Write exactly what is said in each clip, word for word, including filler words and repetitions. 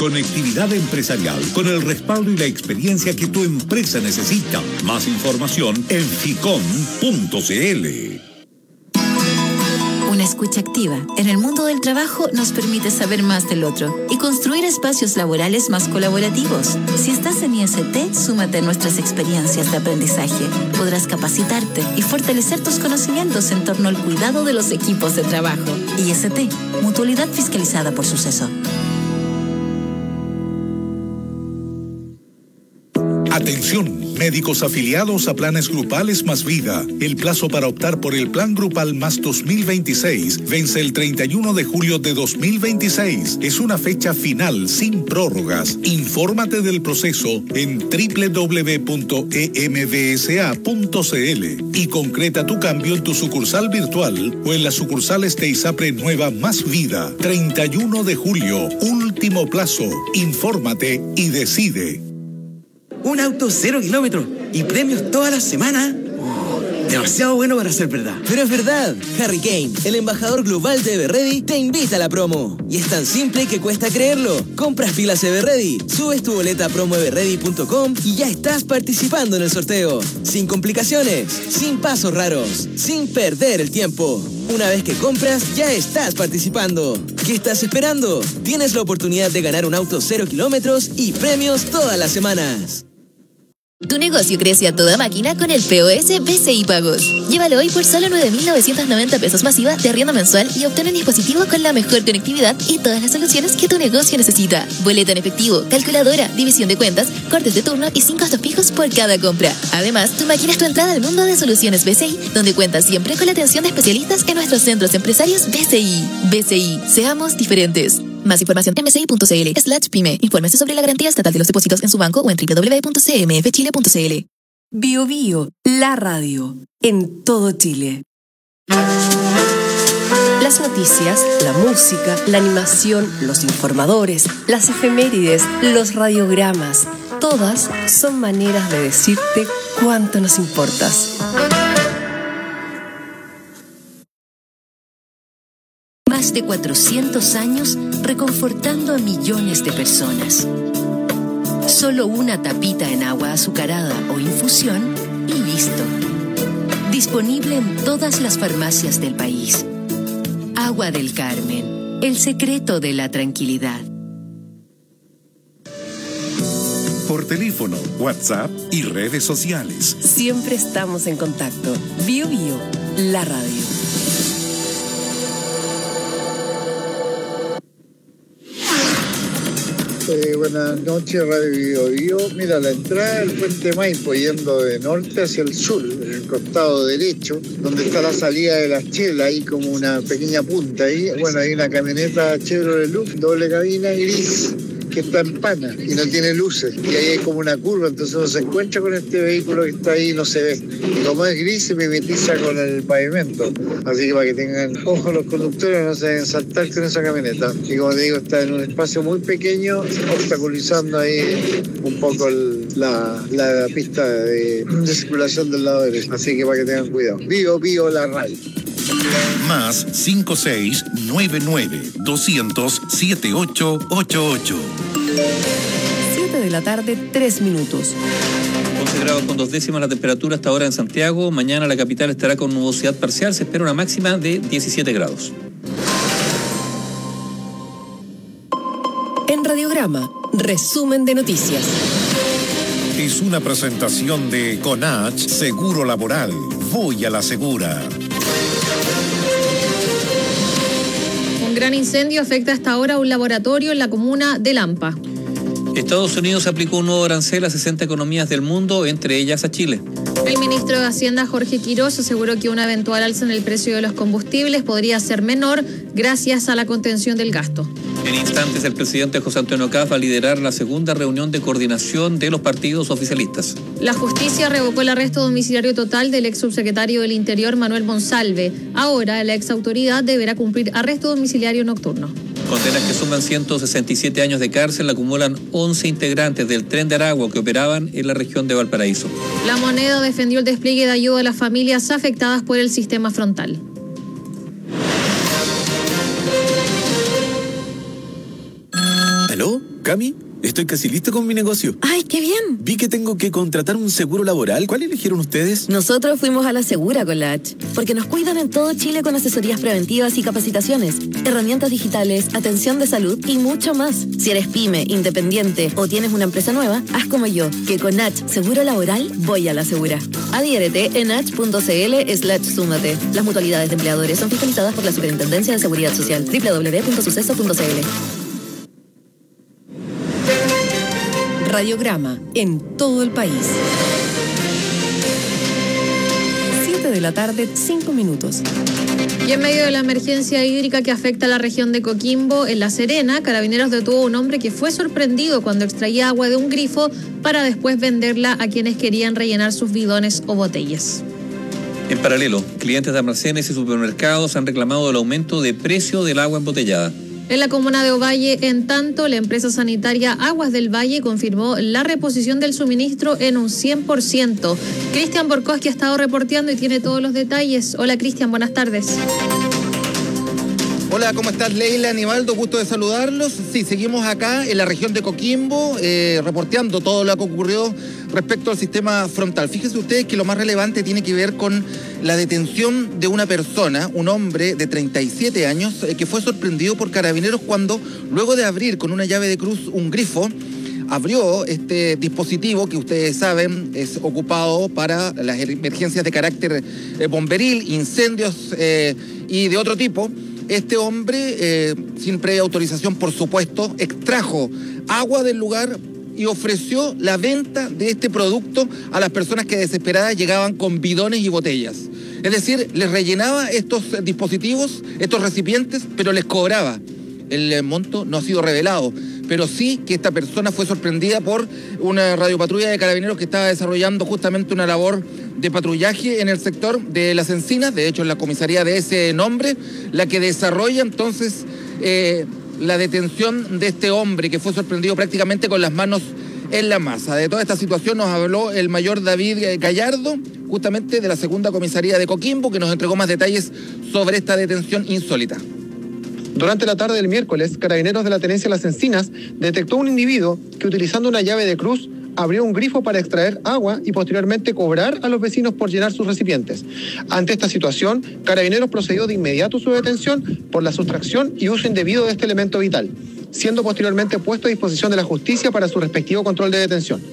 Conectividad empresarial con el respaldo y la experiencia que tu empresa necesita. Más información en ficom punto cl. Una escucha activa en el mundo del trabajo nos permite saber más del otro y construir espacios laborales más colaborativos. Si estás en I S T, súmate a nuestras experiencias de aprendizaje. Podrás capacitarte y fortalecer tus conocimientos en torno al cuidado de los equipos de trabajo. I S T, Mutualidad Fiscalizada por Suceso. Atención, médicos afiliados a planes grupales más vida. El plazo para optar por el plan grupal más dos mil veintiséis vence el treinta y uno de julio de dos mil veintiséis. Es una fecha final sin prórrogas. Infórmate del proceso en doble u doble u doble u punto e m b s a punto c l y concreta tu cambio en tu sucursal virtual o en las sucursales de ISAPRE Nueva Más Vida. treinta y uno de julio, último plazo. Infórmate y decide. Un auto cero kilómetros y premios toda la semana. Oh, demasiado bueno para ser verdad. Pero es verdad. Harry Kane, el embajador global de Everready, te invita a la promo. Y es tan simple que cuesta creerlo. Compras pilas Everready, subes tu boleta a promo everready punto com y ya estás participando en el sorteo. Sin complicaciones, sin pasos raros, sin perder el tiempo. Una vez que compras, ya estás participando. ¿Qué estás esperando? Tienes la oportunidad de ganar un auto cero kilómetros y premios todas las semanas. Tu negocio crece a toda máquina con el P O S B C I Pagos. Llévalo hoy por solo nueve mil novecientos noventa pesos masiva de arriendo mensual y obtén un dispositivo con la mejor conectividad y todas las soluciones que tu negocio necesita. Boleta en efectivo, calculadora, división de cuentas, cortes de turno y sin costos fijos por cada compra. Además, tu máquina es tu entrada al mundo de soluciones B C I, donde cuentas siempre con la atención de especialistas en nuestros centros empresarios B C I. B C I, seamos diferentes. Más información en bci.cl slash pyme. Infórmese sobre la garantía estatal de los depósitos en su banco o en doble u doble u doble u punto c m f chile punto c l. Bio Bio, la radio, en todo Chile. Las noticias, la música, la animación, los informadores, las efemérides, los radiogramas, todas son maneras de decirte cuánto nos importas. Más de cuatrocientos años reconfortando a millones de personas. Solo una tapita en agua azucarada o infusión y listo. Disponible en todas las farmacias del país. Agua del Carmen, el secreto de la tranquilidad. Por teléfono, WhatsApp y redes sociales. Siempre estamos en contacto. Bio Bio, la radio. Eh, buenas noches, Radio Bio Bio. Mira, la entrada del Puente Maipo yendo de norte hacia el sur, en el costado derecho, donde está la salida de la Chela, ahí como una pequeña punta ahí. Bueno, hay una camioneta Chevrolet Lux, doble cabina, gris, que está en pana y no tiene luces. Y ahí hay como una curva, entonces uno se encuentra con este vehículo que está ahí y no se ve. Y como es gris, se mimetiza con el pavimento. Así que para que tengan ojo los conductores, no se deben saltar con esa camioneta. Y como te digo, está en un espacio muy pequeño, obstaculizando ahí un poco el, la, la pista de, de circulación del lado derecho. Así que para que tengan cuidado. Bio Bio, la radio. Más cinco seis nueve nueve dos cero cero siete ocho ocho ocho. siete de la tarde, tres minutos. once grados con dos décimas la temperatura hasta ahora en Santiago. Mañana la capital estará con nubosidad parcial. Se espera una máxima de diecisiete grados. En Radiograma, resumen de noticias. Es una presentación de Conach Seguro Laboral. Voy a la segura. Un gran incendio afecta hasta ahora a un laboratorio en la comuna de Lampa. Estados Unidos aplicó un nuevo arancel a sesenta economías del mundo, entre ellas a Chile. El ministro de Hacienda, Jorge Quirós, aseguró que una eventual alza en el precio de los combustibles podría ser menor gracias a la contención del gasto. En instantes, el presidente José Antonio Caz va a liderar la segunda reunión de coordinación de los partidos oficialistas. La justicia revocó el arresto domiciliario total del ex subsecretario del Interior, Manuel Monsalve. Ahora, la ex autoridad deberá cumplir arresto domiciliario nocturno. Condenas que suman ciento sesenta y siete años de cárcel acumulan once integrantes del Tren de Aragua que operaban en la región de Valparaíso. La Moneda defendió el despliegue de ayuda a las familias afectadas por el sistema frontal. ¿Aló? Cami, estoy casi listo con mi negocio. ¡Ay, qué bien! Vi que tengo que contratar un seguro laboral. ¿Cuál eligieron ustedes? Nosotros fuimos a la Segura con la H, porque nos cuidan en todo Chile con asesorías preventivas y capacitaciones, herramientas digitales, atención de salud y mucho más. Si eres pyme, independiente o tienes una empresa nueva, haz como yo, que con H Seguro Laboral voy a la Segura. Adhiérete en h.cl slash súmate. Las mutualidades de empleadores son fiscalizadas por la Superintendencia de Seguridad Social. doble u doble u doble u punto suceso punto c l. Radiograma en todo el país. siete de la tarde, cinco minutos. Y en medio de la emergencia hídrica que afecta a la región de Coquimbo, en La Serena, Carabineros detuvo a un hombre que fue sorprendido cuando extraía agua de un grifo para después venderla a quienes querían rellenar sus bidones o botellas. En paralelo, clientes de almacenes y supermercados han reclamado el aumento de precio del agua embotellada. En la comuna de Ovalle, en tanto, la empresa sanitaria Aguas del Valle confirmó la reposición del suministro en un cien por ciento. Cristian Borkowski ha estado reporteando y tiene todos los detalles. Hola Cristian, buenas tardes. Hola, ¿cómo estás, Leila, Aníbaldo? Gusto de saludarlos. Sí, seguimos acá en la región de Coquimbo, eh, reporteando todo lo que ocurrió respecto al sistema frontal. Fíjense ustedes que lo más relevante tiene que ver con la detención de una persona, un hombre de treinta y siete años, eh, que fue sorprendido por Carabineros cuando, luego de abrir con una llave de cruz un grifo, abrió este dispositivo que ustedes saben es ocupado para las emergencias de carácter eh, bomberil, incendios eh, y de otro tipo. Este hombre, eh, sin previa autorización, por supuesto, extrajo agua del lugar y ofreció la venta de este producto a las personas que desesperadas llegaban con bidones y botellas. Es decir, les rellenaba estos dispositivos, estos recipientes, pero les cobraba. El monto no ha sido revelado, pero sí que esta persona fue sorprendida por una radiopatrulla de Carabineros que estaba desarrollando justamente una labor de patrullaje en el sector de Las Encinas, de hecho en la comisaría de ese nombre, la que desarrolla entonces eh, la detención de este hombre que fue sorprendido prácticamente con las manos en la masa. De toda esta situación nos habló el mayor David Gallardo, justamente de la segunda comisaría de Coquimbo, que nos entregó más detalles sobre esta detención insólita. Durante la tarde del miércoles, Carabineros de la Tenencia Las Encinas detectó un individuo que, utilizando una llave de cruz, abrió un grifo para extraer agua y posteriormente cobrar a los vecinos por llenar sus recipientes. Ante esta situación, Carabineros procedió de inmediato a su detención por la sustracción y uso indebido de este elemento vital, siendo posteriormente puesto a disposición de la justicia para su respectivo control de detención.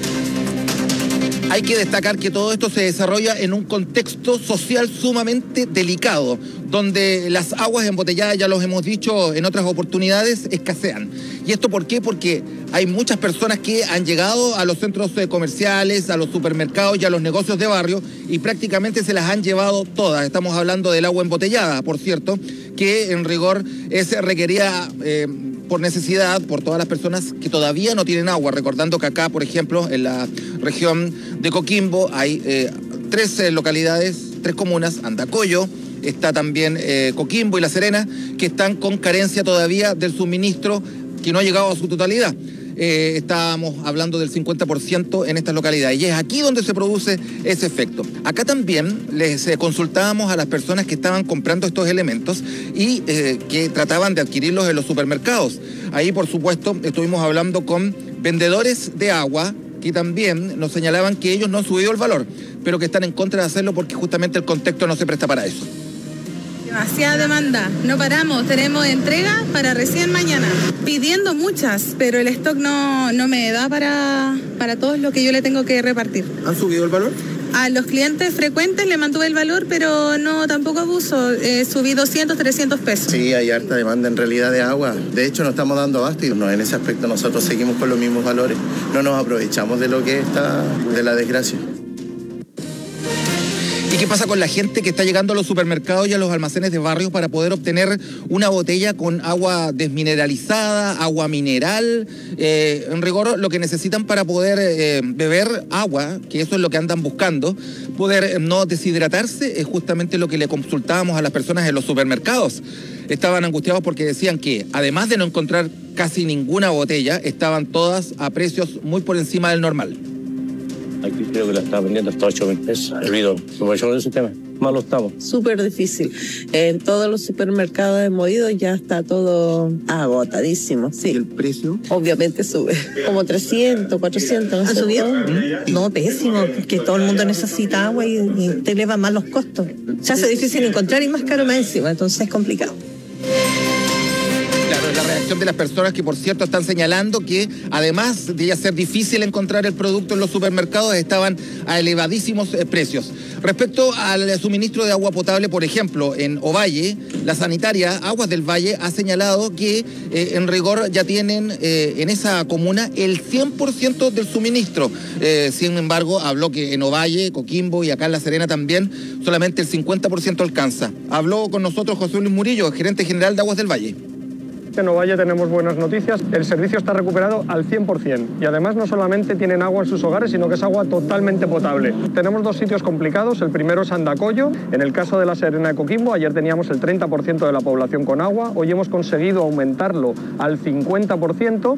Hay que destacar que todo esto se desarrolla en un contexto social sumamente delicado, donde las aguas embotelladas, ya los hemos dicho en otras oportunidades, escasean. ¿Y esto por qué? Porque hay muchas personas que han llegado a los centros comerciales, a los supermercados y a los negocios de barrio y prácticamente se las han llevado todas. Estamos hablando del agua embotellada, por cierto, que en rigor es requerida eh, por necesidad por todas las personas que todavía no tienen agua. Recordando que acá, por ejemplo, en la región de Coquimbo hay eh, tres eh, localidades, tres comunas, Andacollo, está también eh, Coquimbo y La Serena, que están con carencia todavía del suministro que no ha llegado a su totalidad. Eh, estábamos hablando del cincuenta por ciento en estas localidades y es aquí donde se produce ese efecto. Acá también les eh, consultábamos a las personas que estaban comprando estos elementos y eh, que trataban de adquirirlos en los supermercados. Ahí, por supuesto, estuvimos hablando con vendedores de agua que también nos señalaban que ellos no han subido el valor, pero que están en contra de hacerlo porque justamente el contexto no se presta para eso. Demasiada demanda, no paramos, tenemos entrega para recién mañana, pidiendo muchas, pero el stock no, no me da para, para todo lo que yo le tengo que repartir. ¿Han subido el valor? A los clientes frecuentes le mantuve el valor, pero no tampoco abuso, eh, subí doscientos, trescientos pesos. Sí, hay harta demanda en realidad de agua, de hecho no estamos dando abasto y no, en ese aspecto nosotros seguimos con los mismos valores, no nos aprovechamos de lo que está, de la desgracia. ¿Y qué pasa con la gente que está llegando a los supermercados y a los almacenes de barrios para poder obtener una botella con agua desmineralizada, agua mineral? Eh, en rigor, lo que necesitan para poder eh, beber agua, que eso es lo que andan buscando, poder eh, no deshidratarse, es justamente lo que le consultábamos a las personas en los supermercados. Estaban angustiados porque decían que, además de no encontrar casi ninguna botella, estaban todas a precios muy por encima del normal. Aquí creo que la está vendiendo hasta ocho mil pesos. El bidón. ¿Cómo es el sistema? malo estamos. Súper difícil. En todos los supermercados hemos ido, ya está todo agotadísimo. Sí. ¿Y el precio? Obviamente sube. Como trescientos, cuatrocientos. ¿Ha subido? No, pésimo, que todo el mundo necesita agua y, y te eleva más los costos. Se hace difícil encontrar y más caro más encima, entonces es complicado. Claro, la reacción de las personas que, por cierto, están señalando que, además de ya ser difícil encontrar el producto en los supermercados, estaban a elevadísimos eh, precios. Respecto al suministro de agua potable, por ejemplo, en Ovalle, la sanitaria Aguas del Valle ha señalado que eh, en rigor ya tienen eh, en esa comuna el cien por ciento del suministro. Eh, sin embargo, habló que en Ovalle, Coquimbo y acá en La Serena también solamente el cincuenta por ciento alcanza. Habló con nosotros José Luis Murillo, gerente general de Aguas del Valle. En Ovalle tenemos buenas noticias, el servicio está recuperado al cien por ciento y además no solamente tienen agua en sus hogares, sino que es agua totalmente potable. Tenemos dos sitios complicados, el primero es Andacollo, en el caso de La Serena de Coquimbo, ayer teníamos el treinta por ciento de la población con agua, hoy hemos conseguido aumentarlo al cincuenta por ciento.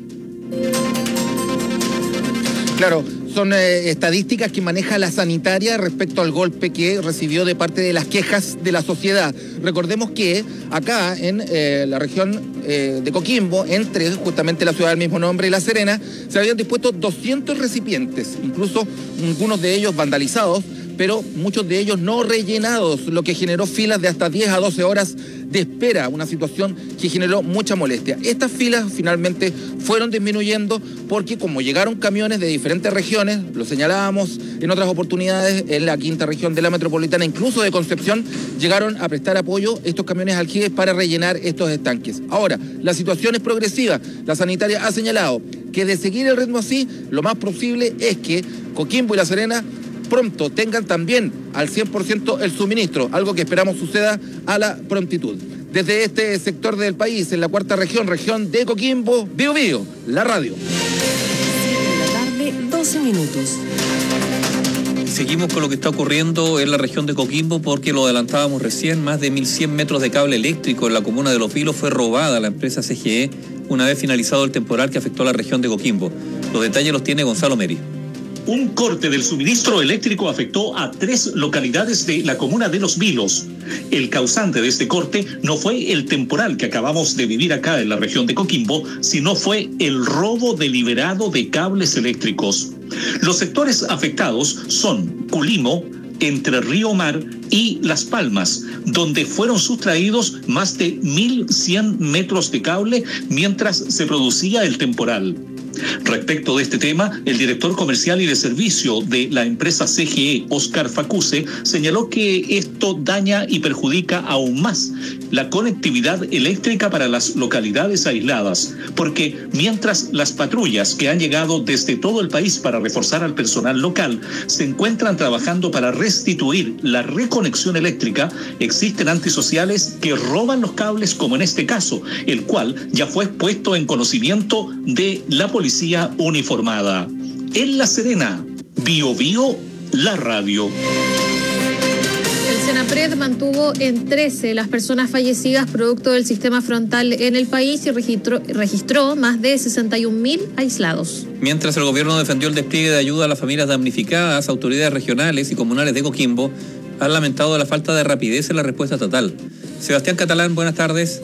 Claro, son eh, estadísticas que maneja la sanitaria respecto al golpe que recibió de parte de las quejas de la sociedad. Recordemos que acá en eh, la región eh, de Coquimbo, entre justamente la ciudad del mismo nombre y La Serena, se habían dispuesto doscientos recipientes, incluso algunos de ellos vandalizados, pero muchos de ellos no rellenados, lo que generó filas de hasta diez a doce horas de espera, una situación que generó mucha molestia. Estas filas finalmente fueron disminuyendo porque como llegaron camiones de diferentes regiones, lo señalábamos en otras oportunidades, en la quinta región de la metropolitana, incluso de Concepción, llegaron a prestar apoyo estos camiones aljibes para rellenar estos estanques. Ahora, la situación es progresiva. La sanitaria ha señalado que de seguir el ritmo así, lo más posible es que Coquimbo y La Serena pronto tengan también al cien por ciento el suministro, algo que esperamos suceda a la prontitud. Desde este sector del país, en la cuarta región, región de Coquimbo, Bío Bío, la radio. siete de la tarde, doce minutos. Seguimos con lo que está ocurriendo en la región de Coquimbo porque lo adelantábamos recién, más de mil cien metros de cable eléctrico en la comuna de Los Vilos fue robada a la empresa C G E una vez finalizado el temporal que afectó a la región de Coquimbo. Los detalles los tiene Gonzalo Meri. Un corte del suministro eléctrico afectó a tres localidades de la comuna de Los Vilos. El causante de este corte no fue el temporal que acabamos de vivir acá en la región de Coquimbo, sino fue el robo deliberado de cables eléctricos. Los sectores afectados son Culimo, Entre Río Mar y Las Palmas, donde fueron sustraídos más de mil cien metros de cable mientras se producía el temporal. Respecto de este tema, el director comercial y de servicio de la empresa C G E, Oscar Facuse, señaló que esto daña y perjudica aún más la conectividad eléctrica para las localidades aisladas, porque mientras las patrullas que han llegado desde todo el país para reforzar al personal local se encuentran trabajando para restituir la reconexión eléctrica, existen antisociales que roban los cables, como en este caso, el cual ya fue puesto en conocimiento de la policía uniformada. En La Serena, Bío Bío, la radio. El Senapred mantuvo en trece las personas fallecidas producto del sistema frontal en el país y registró, registró más de sesenta y un mil aislados. Mientras el gobierno defendió el despliegue de ayuda a las familias damnificadas, autoridades regionales y comunales de Coquimbo han lamentado la falta de rapidez en la respuesta estatal. Sebastián Catalán, buenas tardes.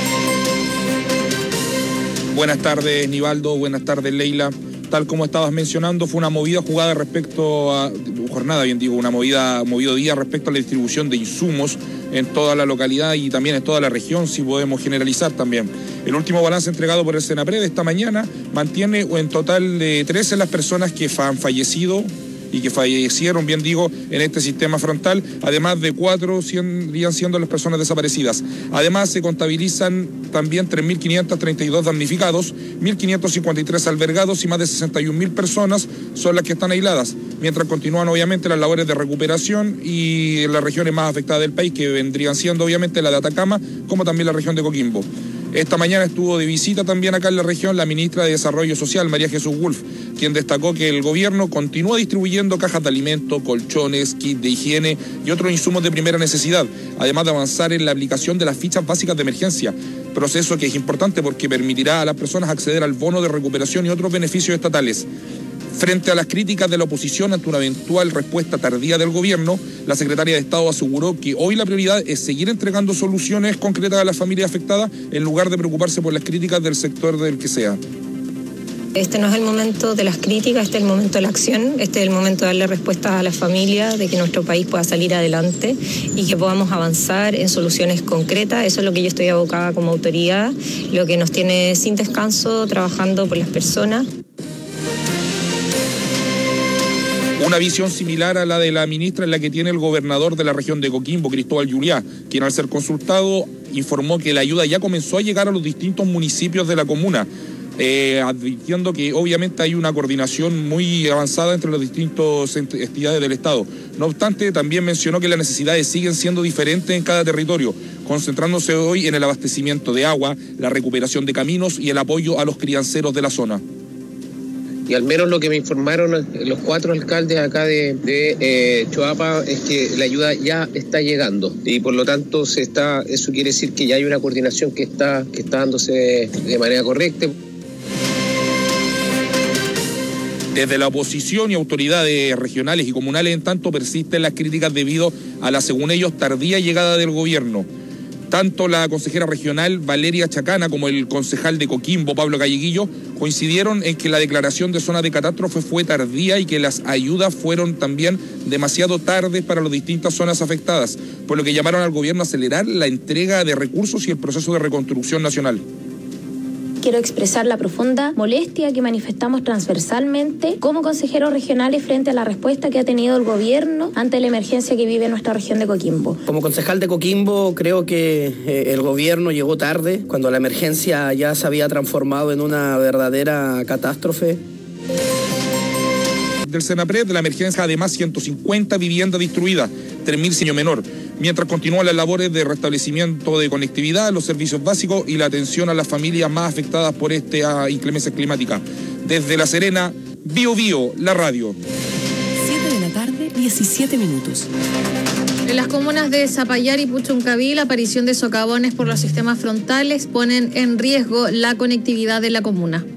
Buenas tardes, Nivaldo. Buenas tardes, Leila. Tal como estabas mencionando, fue una movida jugada respecto a, jornada bien digo, una movida, movido día respecto a la distribución de insumos en toda la localidad y también en toda la región, si podemos generalizar también. El último balance entregado por el Senapred esta mañana mantiene en total de trece las personas que han fallecido y que fallecieron, bien digo, en este sistema frontal, además de cuatro seguirían siendo las personas desaparecidas. Además, se contabilizan también tres mil quinientos treinta y dos damnificados, mil quinientos cincuenta y tres albergados y más de sesenta y un mil personas son las que están aisladas, mientras continúan obviamente las labores de recuperación y en las regiones más afectadas del país, que vendrían siendo obviamente la de Atacama, como también la región de Coquimbo. Esta mañana estuvo de visita también acá en la región la ministra de Desarrollo Social, María Jesús Wolf, quien destacó que el gobierno continúa distribuyendo cajas de alimentos, colchones, kits de higiene y otros insumos de primera necesidad, además de avanzar en la aplicación de las fichas básicas de emergencia, proceso que es importante porque permitirá a las personas acceder al bono de recuperación y otros beneficios estatales. Frente a las críticas de la oposición ante una eventual respuesta tardía del gobierno, la secretaria de Estado aseguró que hoy la prioridad es seguir entregando soluciones concretas a las familias afectadas en lugar de preocuparse por las críticas del sector del que sea. Este no es el momento de las críticas, este es el momento de la acción, este es el momento de darle respuesta a las familias, de que nuestro país pueda salir adelante y que podamos avanzar en soluciones concretas. Eso es lo que yo estoy abocada como autoridad, lo que nos tiene sin descanso trabajando por las personas. Una visión similar a la de la ministra es la que tiene el gobernador de la región de Coquimbo, Cristóbal Juliá, quien al ser consultado informó que la ayuda ya comenzó a llegar a los distintos municipios de la comuna. Eh, advirtiendo que obviamente hay una coordinación muy avanzada entre las distintas entidades del Estado. No obstante, también mencionó que las necesidades siguen siendo diferentes en cada territorio, concentrándose hoy en el abastecimiento de agua, la recuperación de caminos y el apoyo a los crianceros de la zona. Y al menos lo que me informaron los cuatro alcaldes acá de, de eh, Choapa es que la ayuda ya está llegando y por lo tanto se está, eso quiere decir que ya hay una coordinación que está, que está dándose de manera correcta. Desde la oposición y autoridades regionales y comunales, en tanto, persisten las críticas debido a la, según ellos, tardía llegada del gobierno. Tanto la consejera regional Valeria Chacana como el concejal de Coquimbo, Pablo Galleguillo, coincidieron en que la declaración de zona de catástrofe fue tardía y que las ayudas fueron también demasiado tardes para las distintas zonas afectadas, por lo que llamaron al gobierno a acelerar la entrega de recursos y el proceso de reconstrucción nacional. Quiero expresar la profunda molestia que manifestamos transversalmente como consejeros regionales frente a la respuesta que ha tenido el gobierno ante la emergencia que vive nuestra región de Coquimbo. Como concejal de Coquimbo, creo que eh, el gobierno llegó tarde, cuando la emergencia ya se había transformado en una verdadera catástrofe. Del Senapred, de la emergencia, además ciento cincuenta viviendas destruidas, tres mil sin menor, mientras continúan las labores de restablecimiento de conectividad, los servicios básicos y la atención a las familias más afectadas por esta inclemencia climática. Desde La Serena, Bio Bio, la radio. siete de la tarde, diecisiete minutos. En las comunas de Zapallar y Puchuncaví, la aparición de socavones por los sistemas frontales ponen en riesgo la conectividad de la comuna.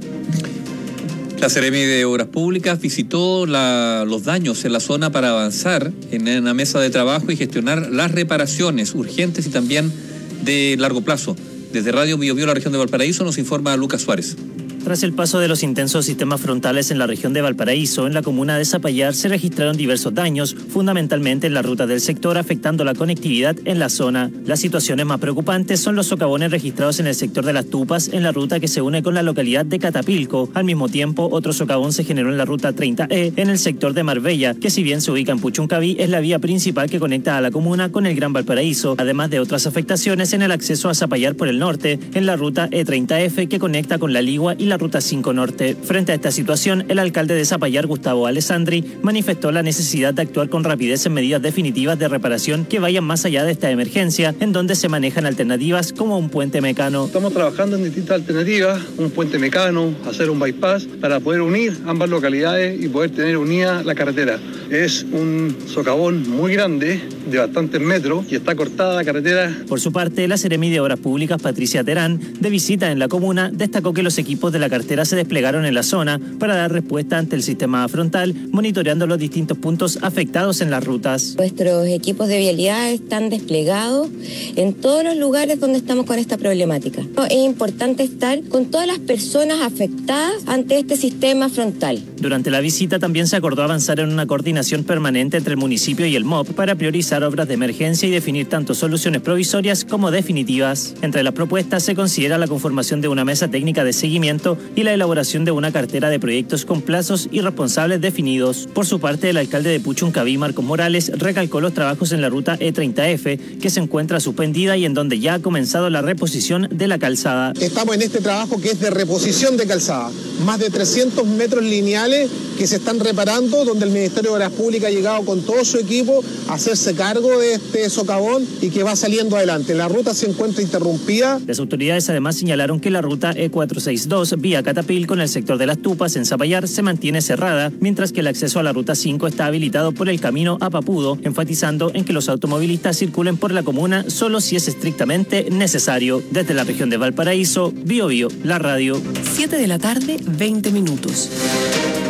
La Seremi de Obras Públicas visitó la, los daños en la zona para avanzar en una mesa de trabajo y gestionar las reparaciones urgentes y también de largo plazo. Desde Radio Bio Bio, la región de Valparaíso, nos informa Lucas Suárez. Tras el paso de los intensos sistemas frontales en la región de Valparaíso, en la comuna de Zapallar se registraron diversos daños, fundamentalmente en la ruta del sector, afectando la conectividad en la zona. Las situaciones más preocupantes son los socavones registrados en el sector de Las Tupas, en la ruta que se une con la localidad de Catapilco. Al mismo tiempo, otro socavón se generó en la ruta treinta E, en el sector de Marbella, que si bien se ubica en Puchuncaví, es la vía principal que conecta a la comuna con el Gran Valparaíso, además de otras afectaciones en el acceso a Zapallar por el norte, en la ruta E treinta F, que conecta con la Ligua y la ruta cinco Norte. Frente a esta situación, el alcalde de Zapallar, Gustavo Alessandri, manifestó la necesidad de actuar con rapidez en medidas definitivas de reparación que vayan más allá de esta emergencia, en donde se manejan alternativas como un puente mecano. Estamos trabajando en distintas alternativas, un puente mecano, hacer un bypass, para poder unir ambas localidades y poder tener unida la carretera. Es un socavón muy grande, de bastantes metros, y está cortada la carretera. Por su parte, la Seremi de Obras Públicas, Patricia Terán, de visita en la comuna, destacó que los equipos de la cartera se desplegaron en la zona para dar respuesta ante el sistema frontal, monitoreando los distintos puntos afectados en las rutas. Nuestros equipos de vialidad están desplegados en todos los lugares donde estamos con esta problemática. Es importante estar con todas las personas afectadas ante este sistema frontal. Durante la visita también se acordó avanzar en una coordinación permanente entre el municipio y el M O P para priorizar obras de emergencia y definir tanto soluciones provisorias como definitivas. Entre las propuestas se considera la conformación de una mesa técnica de seguimiento y la elaboración de una cartera de proyectos con plazos y responsables definidos. Por su parte, el alcalde de Puchuncaví, Marcos Morales, recalcó los trabajos en la ruta E treinta F, que se encuentra suspendida y en donde ya ha comenzado la reposición de la calzada. Estamos en este trabajo que es de reposición de calzada. Más de trescientos metros lineales que se están reparando, donde el Ministerio de Obras Públicas ha llegado con todo su equipo a hacerse cargo de este socavón y que va saliendo adelante. La ruta se encuentra interrumpida. Las autoridades además señalaron que la ruta E cuatrocientos sesenta y dos, vía Catapilco, en el sector de Las Tupas, en Zapallar, se mantiene cerrada, mientras que el acceso a la ruta cinco está habilitado por el camino a Papudo, enfatizando en que los automovilistas circulen por la comuna solo si es estrictamente necesario. Desde la región de Valparaíso, Bio Bio, la radio. siete de la tarde, veinte minutos.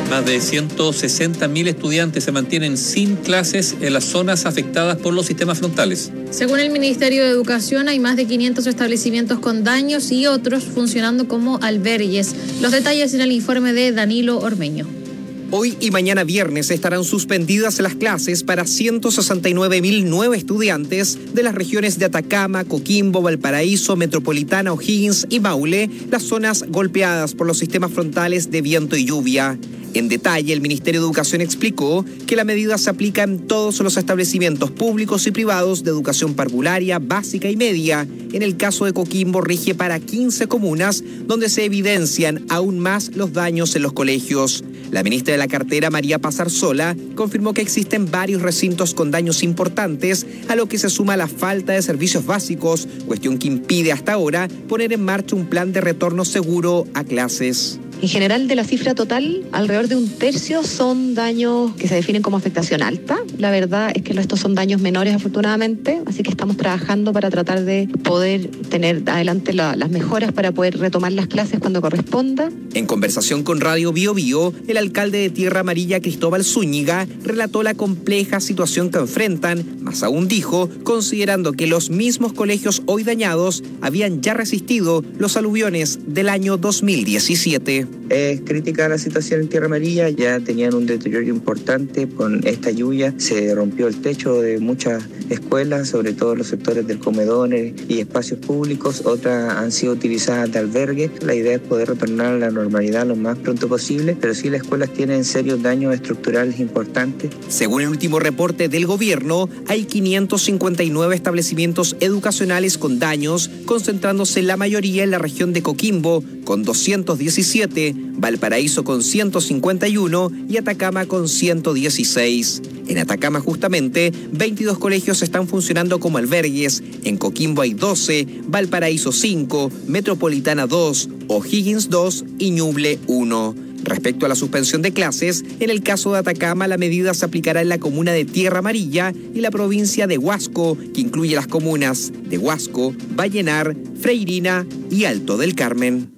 Más de ciento sesenta mil estudiantes se mantienen sin clases en las zonas afectadas por los sistemas frontales. Según el Ministerio de Educación, hay más de quinientos establecimientos con daños y otros funcionando como albergues. Los detalles en el informe de Danilo Ormeño. Hoy y mañana viernes estarán suspendidas las clases para ciento sesenta y nueve mil nueve estudiantes de las regiones de Atacama, Coquimbo, Valparaíso, Metropolitana, O'Higgins y Maule, las zonas golpeadas por los sistemas frontales de viento y lluvia. En detalle, el Ministerio de Educación explicó que la medida se aplica en todos los establecimientos públicos y privados de educación parvularia, básica y media. En el caso de Coquimbo, rige para quince comunas, donde se evidencian aún más los daños en los colegios. La ministra de la cartera, María Pazarsola, confirmó que existen varios recintos con daños importantes, a lo que se suma la falta de servicios básicos, cuestión que impide hasta ahora poner en marcha un plan de retorno seguro a clases. En general, de la cifra total, alrededor de un tercio son daños que se definen como afectación alta. La verdad es que estos son daños menores, afortunadamente, así que estamos trabajando para tratar de poder tener adelante la, las mejoras para poder retomar las clases cuando corresponda. En conversación con Radio Bio Bio, el alcalde de Tierra Amarilla, Cristóbal Zúñiga, relató la compleja situación que enfrentan, más aún dijo, considerando que los mismos colegios hoy dañados habían ya resistido los aluviones del año dos mil diecisiete. Es crítica la situación en Tierra Amarilla, ya tenían un deterioro importante con esta lluvia, se rompió el techo de muchas escuelas, sobre todo los sectores del comedores y espacios públicos, otras han sido utilizadas de albergue. La idea es poder retornar a la normalidad lo más pronto posible, pero sí las escuelas tienen serios daños estructurales importantes. Según el último reporte del gobierno, hay quinientos cincuenta y nueve establecimientos educacionales con daños, concentrándose la mayoría en la región de Coquimbo, con doscientos diecisiete, Valparaíso con ciento cincuenta y uno y Atacama con ciento dieciséis. En Atacama, justamente, veintidós colegios están funcionando como albergues. En Coquimbo hay doce, Valparaíso cinco, Metropolitana dos, O'Higgins dos y Ñuble uno. Respecto a la suspensión de clases, en el caso de Atacama, la medida se aplicará en la comuna de Tierra Amarilla y la provincia de Huasco, que incluye las comunas de Huasco, Vallenar, Freirina y Alto del Carmen.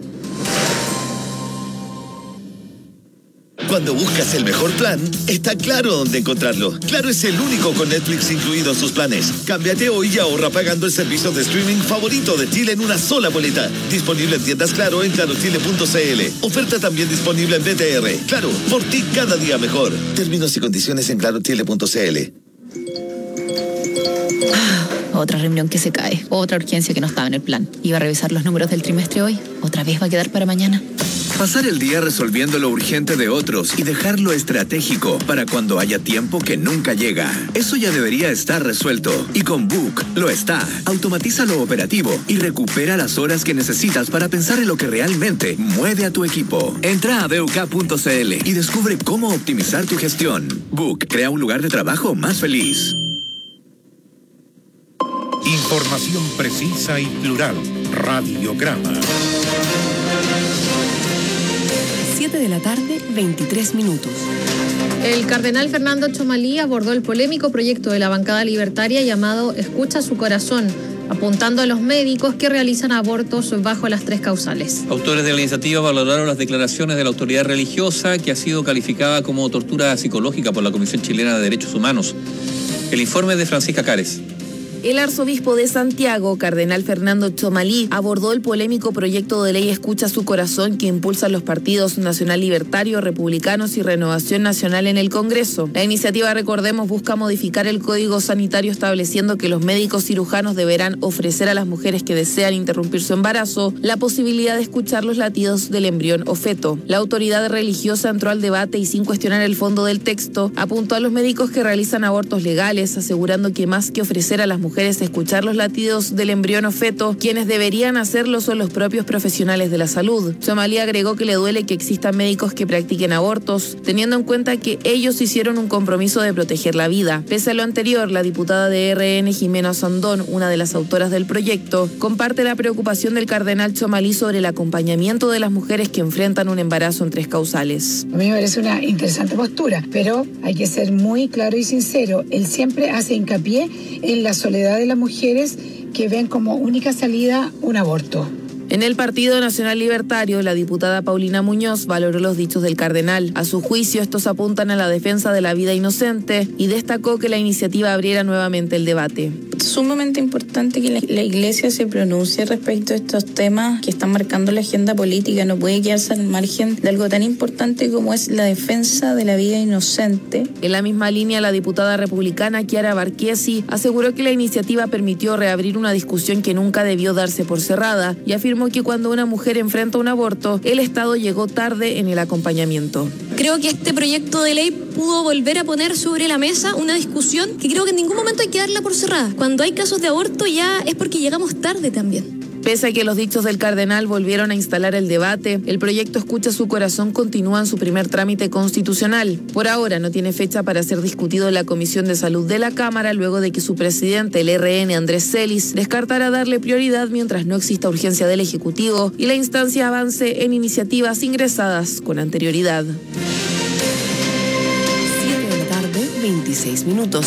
Cuando buscas el mejor plan, está Claro dónde encontrarlo. Claro es el único con Netflix incluido en sus planes. Cámbiate hoy y ahorra pagando el servicio de streaming favorito de Chile en una sola boleta. Disponible en tiendas Claro en claro chile punto c l. Oferta también disponible en B T R. Claro, por ti cada día mejor. Términos y condiciones en claro chile punto c l. Otra reunión que se cae, otra urgencia que no estaba en el plan. Iba a revisar los números del trimestre hoy, otra vez va a quedar para mañana. Pasar el día resolviendo lo urgente de otros y dejar lo estratégico para cuando haya tiempo que nunca llega. Eso ya debería estar resuelto. Y con Book lo está. Automatiza lo operativo y recupera las horas que necesitas para pensar en lo que realmente mueve a tu equipo. Entra a b u k punto c l y descubre cómo optimizar tu gestión. Book crea un lugar de trabajo más feliz. Información precisa y plural. Radiograma. siete de la tarde, veintitrés minutos. El cardenal Fernando Chomalí abordó el polémico proyecto de la bancada libertaria llamado Escucha su corazón, apuntando a los médicos que realizan abortos bajo las tres causales. Autores de la iniciativa valoraron las declaraciones de la autoridad religiosa, que ha sido calificada como tortura psicológica por la Comisión Chilena de Derechos Humanos. El informe de Francisca Cares. El arzobispo de Santiago, cardenal Fernando Chomalí, abordó el polémico proyecto de ley Escucha su corazón que impulsan los partidos Nacional Libertario, Republicanos y Renovación Nacional en el Congreso. La iniciativa, recordemos, busca modificar el Código Sanitario estableciendo que los médicos cirujanos deberán ofrecer a las mujeres que desean interrumpir su embarazo la posibilidad de escuchar los latidos del embrión o feto. La autoridad religiosa entró al debate y, sin cuestionar el fondo del texto, apuntó a los médicos que realizan abortos legales, asegurando que más que ofrecer a las mujeres mujeres escuchar los latidos del embrión o feto, quienes deberían hacerlo son los propios profesionales de la salud. Chomalí agregó que le duele que existan médicos que practiquen abortos, teniendo en cuenta que ellos hicieron un compromiso de proteger la vida. Pese a lo anterior, la diputada de R N, Jimena Sandón, una de las autoras del proyecto, comparte la preocupación del cardenal Chomalí sobre el acompañamiento de las mujeres que enfrentan un embarazo en tres causales. A mí me parece una interesante postura, pero hay que ser muy claro y sincero. Él siempre hace hincapié en la soledad de las mujeres que ven como única salida un aborto. En el Partido Nacional Libertario, la diputada Paulina Muñoz valoró los dichos del cardenal. A su juicio, estos apuntan a la defensa de la vida inocente y destacó que la iniciativa abriera nuevamente el debate. Sumamente importante que la, la Iglesia se pronuncie respecto a estos temas que están marcando la agenda política. No puede quedarse al margen de algo tan importante como es la defensa de la vida inocente. En la misma línea, la diputada republicana Chiara Barchiesi aseguró que la iniciativa permitió reabrir una discusión que nunca debió darse por cerrada y afirmó que cuando una mujer enfrenta un aborto, el Estado llegó tarde en el acompañamiento. Creo que este proyecto de ley pudo volver a poner sobre la mesa una discusión que creo que en ningún momento hay que darla por cerrada. Cuando hay casos de aborto ya es porque llegamos tarde también. Pese a que los dichos del cardenal volvieron a instalar el debate, el proyecto Escucha su Corazón continúa en su primer trámite constitucional. Por ahora no tiene fecha para ser discutido en la Comisión de Salud de la Cámara, luego de que su presidente, el R N, Andrés Celis, descartara darle prioridad mientras no exista urgencia del Ejecutivo y la instancia avance en iniciativas ingresadas con anterioridad. siete de la tarde, veintiséis minutos.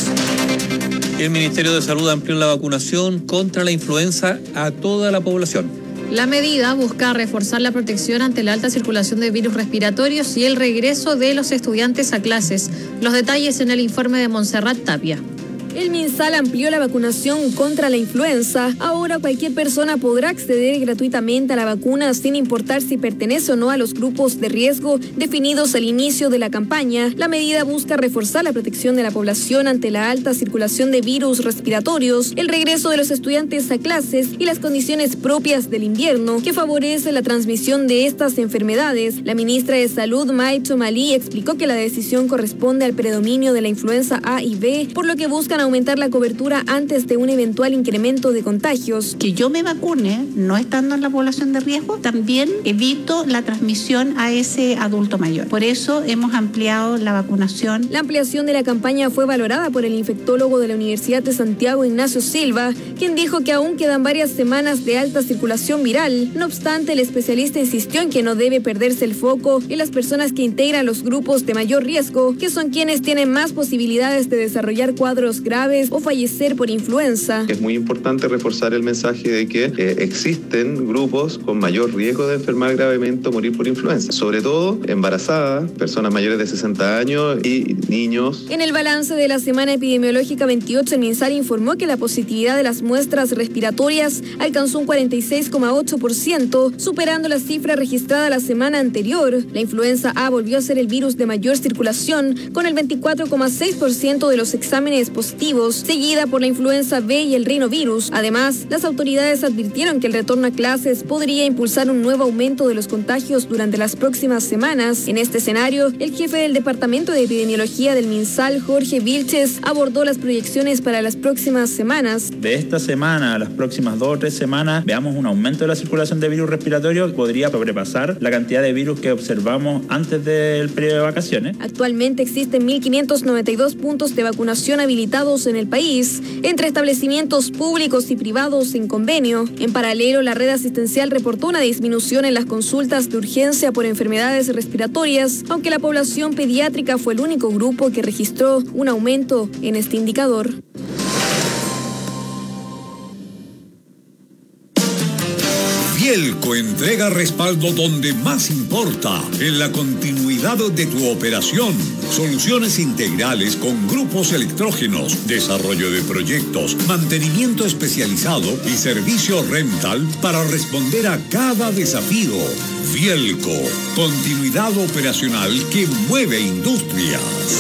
El Ministerio de Salud amplió la vacunación contra la influenza a toda la población. La medida busca reforzar la protección ante la alta circulación de virus respiratorios y el regreso de los estudiantes a clases. Los detalles en el informe de Montserrat Tapia. El MinSal amplió la vacunación contra la influenza. Ahora cualquier persona podrá acceder gratuitamente a la vacuna sin importar si pertenece o no a los grupos de riesgo definidos al inicio de la campaña. La medida busca reforzar la protección de la población ante la alta circulación de virus respiratorios, el regreso de los estudiantes a clases y las condiciones propias del invierno que favorece la transmisión de estas enfermedades. La ministra de Salud, May Tzomalí, explicó que la decisión corresponde al predominio de la influenza A y B, por lo que buscan aumentar la cobertura antes de un eventual incremento de contagios. Que yo me vacune, no estando en la población de riesgo, también evito la transmisión a ese adulto mayor. Por eso hemos ampliado la vacunación. La ampliación de la campaña fue valorada por el infectólogo de la Universidad de Santiago, Ignacio Silva, quien dijo que aún quedan varias semanas de alta circulación viral. No obstante, el especialista insistió en que no debe perderse el foco en las personas que integran los grupos de mayor riesgo, que son quienes tienen más posibilidades de desarrollar cuadros graves graves o fallecer por influenza. Es muy importante reforzar el mensaje de que eh, existen grupos con mayor riesgo de enfermar gravemente o morir por influenza, sobre todo embarazadas, personas mayores de sesenta años y niños. En el balance de la semana epidemiológica veintiocho, el MinSal informó que la positividad de las muestras respiratorias alcanzó un cuarenta y seis coma ocho por ciento, superando la cifra registrada la semana anterior. La influenza A volvió a ser el virus de mayor circulación, con el veinticuatro coma seis por ciento de los exámenes positivos, seguida por la influenza B y el rinovirus. Además, las autoridades advirtieron que el retorno a clases podría impulsar un nuevo aumento de los contagios durante las próximas semanas. En este escenario, el jefe del Departamento de Epidemiología del MinSal, Jorge Vilches, abordó las proyecciones para las próximas semanas. De esta semana a las próximas dos o tres semanas, veamos un aumento de la circulación de virus respiratorio que podría sobrepasar la cantidad de virus que observamos antes del periodo de vacaciones. Actualmente existen mil quinientos noventa y dos puntos de vacunación habilitados en el país, entre establecimientos públicos y privados en convenio. En paralelo, la red asistencial reportó una disminución en las consultas de urgencia por enfermedades respiratorias, aunque la población pediátrica fue el único grupo que registró un aumento en este indicador. Vielco entrega respaldo donde más importa, en la continuidad de tu operación. Soluciones integrales con grupos electrógenos, desarrollo de proyectos, mantenimiento especializado y servicio rental para responder a cada desafío. Vielco, continuidad operacional que mueve industrias.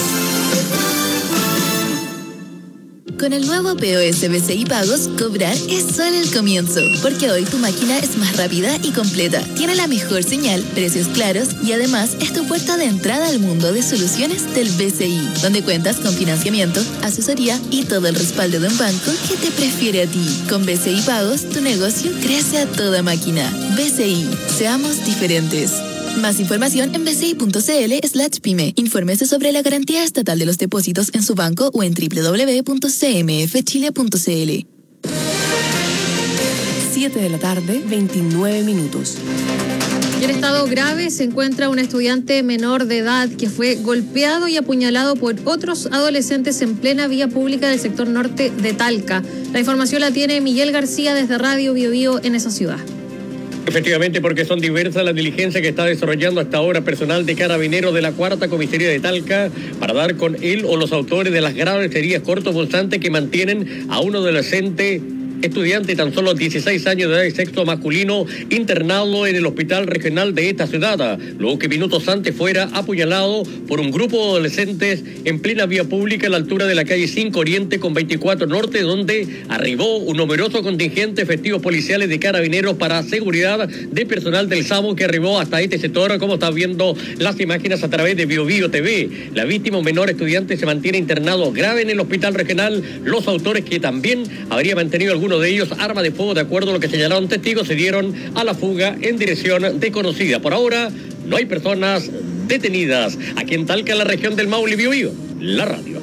Con el nuevo P O S B C I Pagos, cobrar es solo el comienzo, porque hoy tu máquina es más rápida y completa, tiene la mejor señal, precios claros y además es tu puerta de entrada al mundo de soluciones del B C I, donde cuentas con financiamiento, asesoría y todo el respaldo de un banco que te prefiere a ti. Con B C I Pagos, tu negocio crece a toda máquina. B C I, seamos diferentes. Más información en bci.cl slash pyme. Infórmese sobre la garantía estatal de los depósitos en su banco o en doble u doble u doble u punto c m f chile punto c l. siete de la tarde, veintinueve minutos. En estado grave se encuentra un estudiante menor de edad que fue golpeado y apuñalado por otros adolescentes en plena vía pública del sector norte de Talca. La información la tiene Miguel García desde Radio Bio Bio en esa ciudad. Efectivamente, porque son diversas las diligencias que está desarrollando hasta ahora personal de Carabineros de la Cuarta Comisaría de Talca para dar con él o los autores de las graves heridas cortopunzantes que mantienen a un adolescente estudiante tan solo dieciséis años de edad de sexo masculino internado en el hospital regional de esta ciudad, luego que minutos antes fuera apuñalado por un grupo de adolescentes en plena vía pública a la altura de la calle cinco Oriente con veinticuatro Norte, donde arribó un numeroso contingente de efectivos policiales de Carabineros para seguridad de personal del SAMU que arribó hasta este sector, como está viendo las imágenes a través de Bio Bio T V. La víctima, un menor estudiante, se mantiene internado grave en el hospital regional. Los autores, que también habría mantenido algunos de ellos arma de fuego, de acuerdo a lo que señalaron testigos, se dieron a la fuga en dirección desconocida. Por ahora no hay personas detenidas. Aquí en Talca, en la región del Maule, Bio Bio, la radio.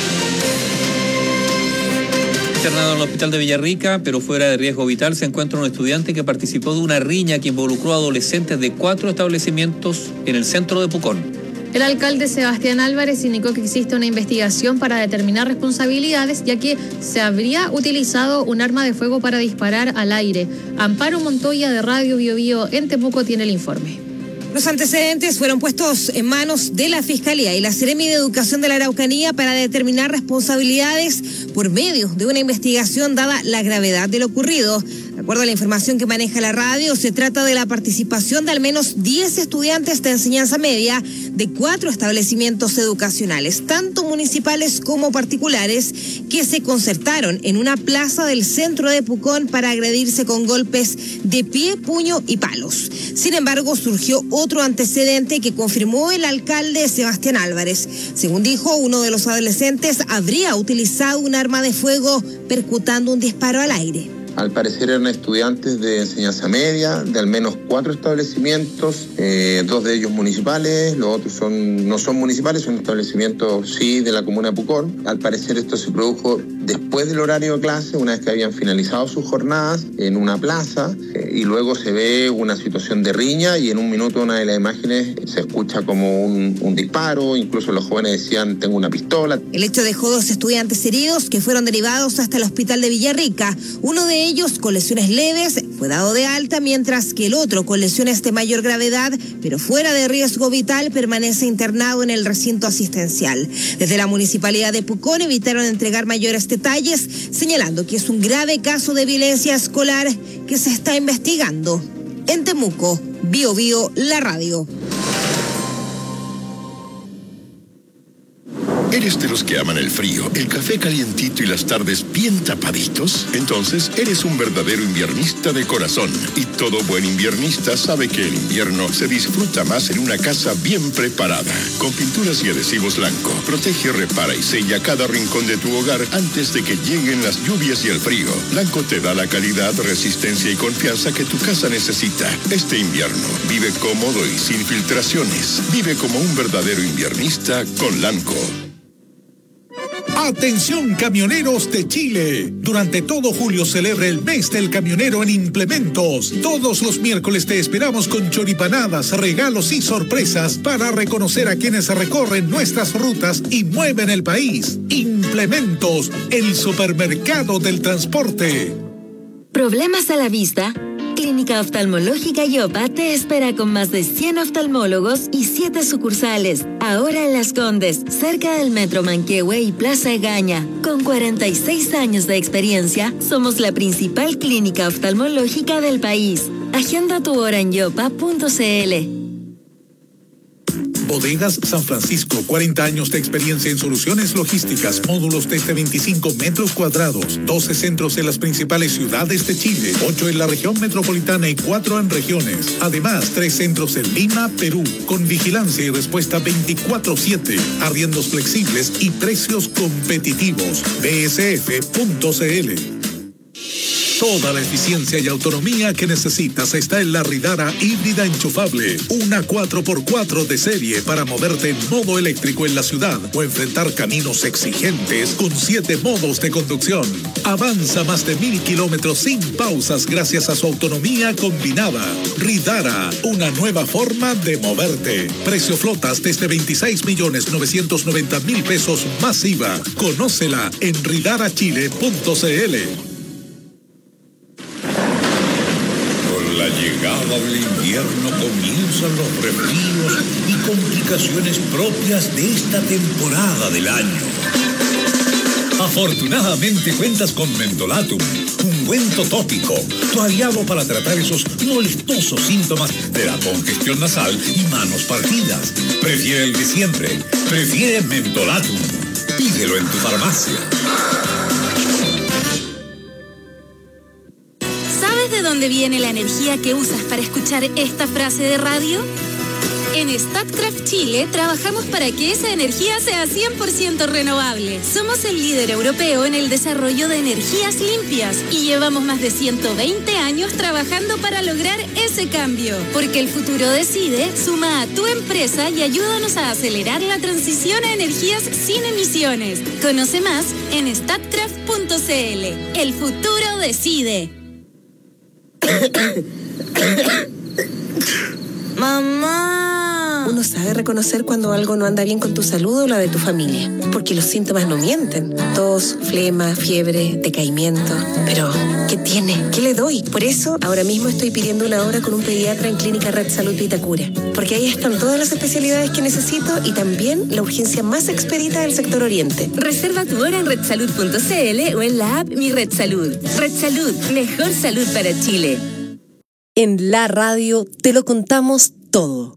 Internado en el hospital de Villarrica, pero fuera de riesgo vital, se encuentra un estudiante que participó de una riña que involucró a adolescentes de cuatro establecimientos en el centro de Pucón. El alcalde Sebastián Álvarez indicó que existe una investigación para determinar responsabilidades, ya que se habría utilizado un arma de fuego para disparar al aire. Amparo Montoya, de Radio Bio Bio en Temuco, tiene el informe. Los antecedentes fueron puestos en manos de la Fiscalía y la Seremi de Educación de la Araucanía para determinar responsabilidades por medio de una investigación dada la gravedad de lo ocurrido. De acuerdo a la información que maneja la radio, se trata de la participación de al menos diez estudiantes de enseñanza media de cuatro establecimientos educacionales, tanto municipales como particulares, que se concertaron en una plaza del centro de Pucón para agredirse con golpes de pie, puño y palos. Sin embargo, surgió otro antecedente que confirmó el alcalde Sebastián Álvarez. Según dijo, uno de los adolescentes habría utilizado un arma de fuego percutando un disparo al aire. Al parecer eran estudiantes de enseñanza media, de al menos cuatro establecimientos, eh, dos de ellos municipales, los otros son no son municipales, son establecimientos sí de la comuna de Pucón. Al parecer esto se produjo después del horario de clase, una vez que habían finalizado sus jornadas en una plaza, eh, y luego se ve una situación de riña y en un minuto una de las imágenes se escucha como un, un disparo, incluso los jóvenes decían tengo una pistola. El hecho dejó dos estudiantes heridos que fueron derivados hasta el hospital de Villarrica. Uno de ellos con lesiones leves fue dado de alta, mientras que el otro con lesiones de mayor gravedad, pero fuera de riesgo vital, permanece internado en el recinto asistencial. Desde la Municipalidad de Pucón evitaron entregar mayores detalles, señalando que es un grave caso de violencia escolar que se está investigando. En Temuco, Bio Bio, la radio. ¿Eres de los que aman el frío, el café calientito y las tardes bien tapaditos? Entonces eres un verdadero inviernista de corazón. Y todo buen inviernista sabe que el invierno se disfruta más en una casa bien preparada. Con pinturas y adhesivos Lanco, protege, repara y sella cada rincón de tu hogar antes de que lleguen las lluvias y el frío. Lanco te da la calidad, resistencia y confianza que tu casa necesita. Este invierno, vive cómodo y sin filtraciones. Vive como un verdadero inviernista con Lanco. Atención camioneros de Chile. Durante todo julio celebra el mes del camionero en Implementos. Todos los miércoles te esperamos con choripanadas, regalos y sorpresas para reconocer a quienes recorren nuestras rutas y mueven el país. Implementos, el supermercado del transporte. ¿Problemas a la vista? Clínica Oftalmológica Yopa te espera con más de cien oftalmólogos y siete sucursales. Ahora en Las Condes, cerca del Metro Manquehue y Plaza Egaña. Con cuarenta y seis años de experiencia, somos la principal clínica oftalmológica del país. Agenda tu hora en yopa punto cl. Bodegas San Francisco, cuarenta años de experiencia en soluciones logísticas, módulos desde veinticinco metros cuadrados, doce centros en las principales ciudades de Chile, ocho en la región metropolitana y cuatro en regiones. Además, tres centros en Lima, Perú, con vigilancia y respuesta veinticuatro siete, arriendos flexibles y precios competitivos. B S F punto cl. Toda la eficiencia y autonomía que necesitas está en la Ridara híbrida enchufable. Una cuatro por cuatro de serie para moverte en modo eléctrico en la ciudad o enfrentar caminos exigentes con siete modos de conducción. Avanza más de mil kilómetros sin pausas gracias a su autonomía combinada. Ridara, una nueva forma de moverte. Precio flotas desde veintiséis millones novecientos noventa mil pesos más I V A. Conócela en ridara chile punto cl. Con la llegada llegada del invierno comienzan los resfríos y complicaciones propias de esta temporada del año. Afortunadamente cuentas con Mentolatum, ungüento tópico, tu aliado para tratar esos molestosos síntomas de la congestión nasal y manos partidas. Prefiere el de siempre, prefiere Mentolatum. Pídelo en tu farmacia. ¿Sabes de dónde viene la energía que usas para escuchar esta frase de radio? En Statkraft Chile trabajamos para que esa energía sea cien por ciento renovable. Somos el líder europeo en el desarrollo de energías limpias y llevamos más de ciento veinte años trabajando para lograr ese cambio. Porque el futuro decide, suma a tu empresa y ayúdanos a acelerar la transición a energías sin emisiones. Conoce más en statkraft punto c l. El futuro decide. Mamá. Uno sabe reconocer cuando algo no anda bien con tu salud o la de tu familia, porque los síntomas no mienten. Tos, flema, fiebre, decaimiento. Pero, ¿qué tiene? ¿Qué le doy? Por eso, ahora mismo estoy pidiendo una hora con un pediatra en Clínica Red Salud Vitacura, porque ahí están todas las especialidades que necesito y también la urgencia más expedita del sector oriente. Reserva tu hora en red salud punto c l o en la app Mi Red Salud. Red Salud, mejor salud para Chile. En la radio te lo contamos todo.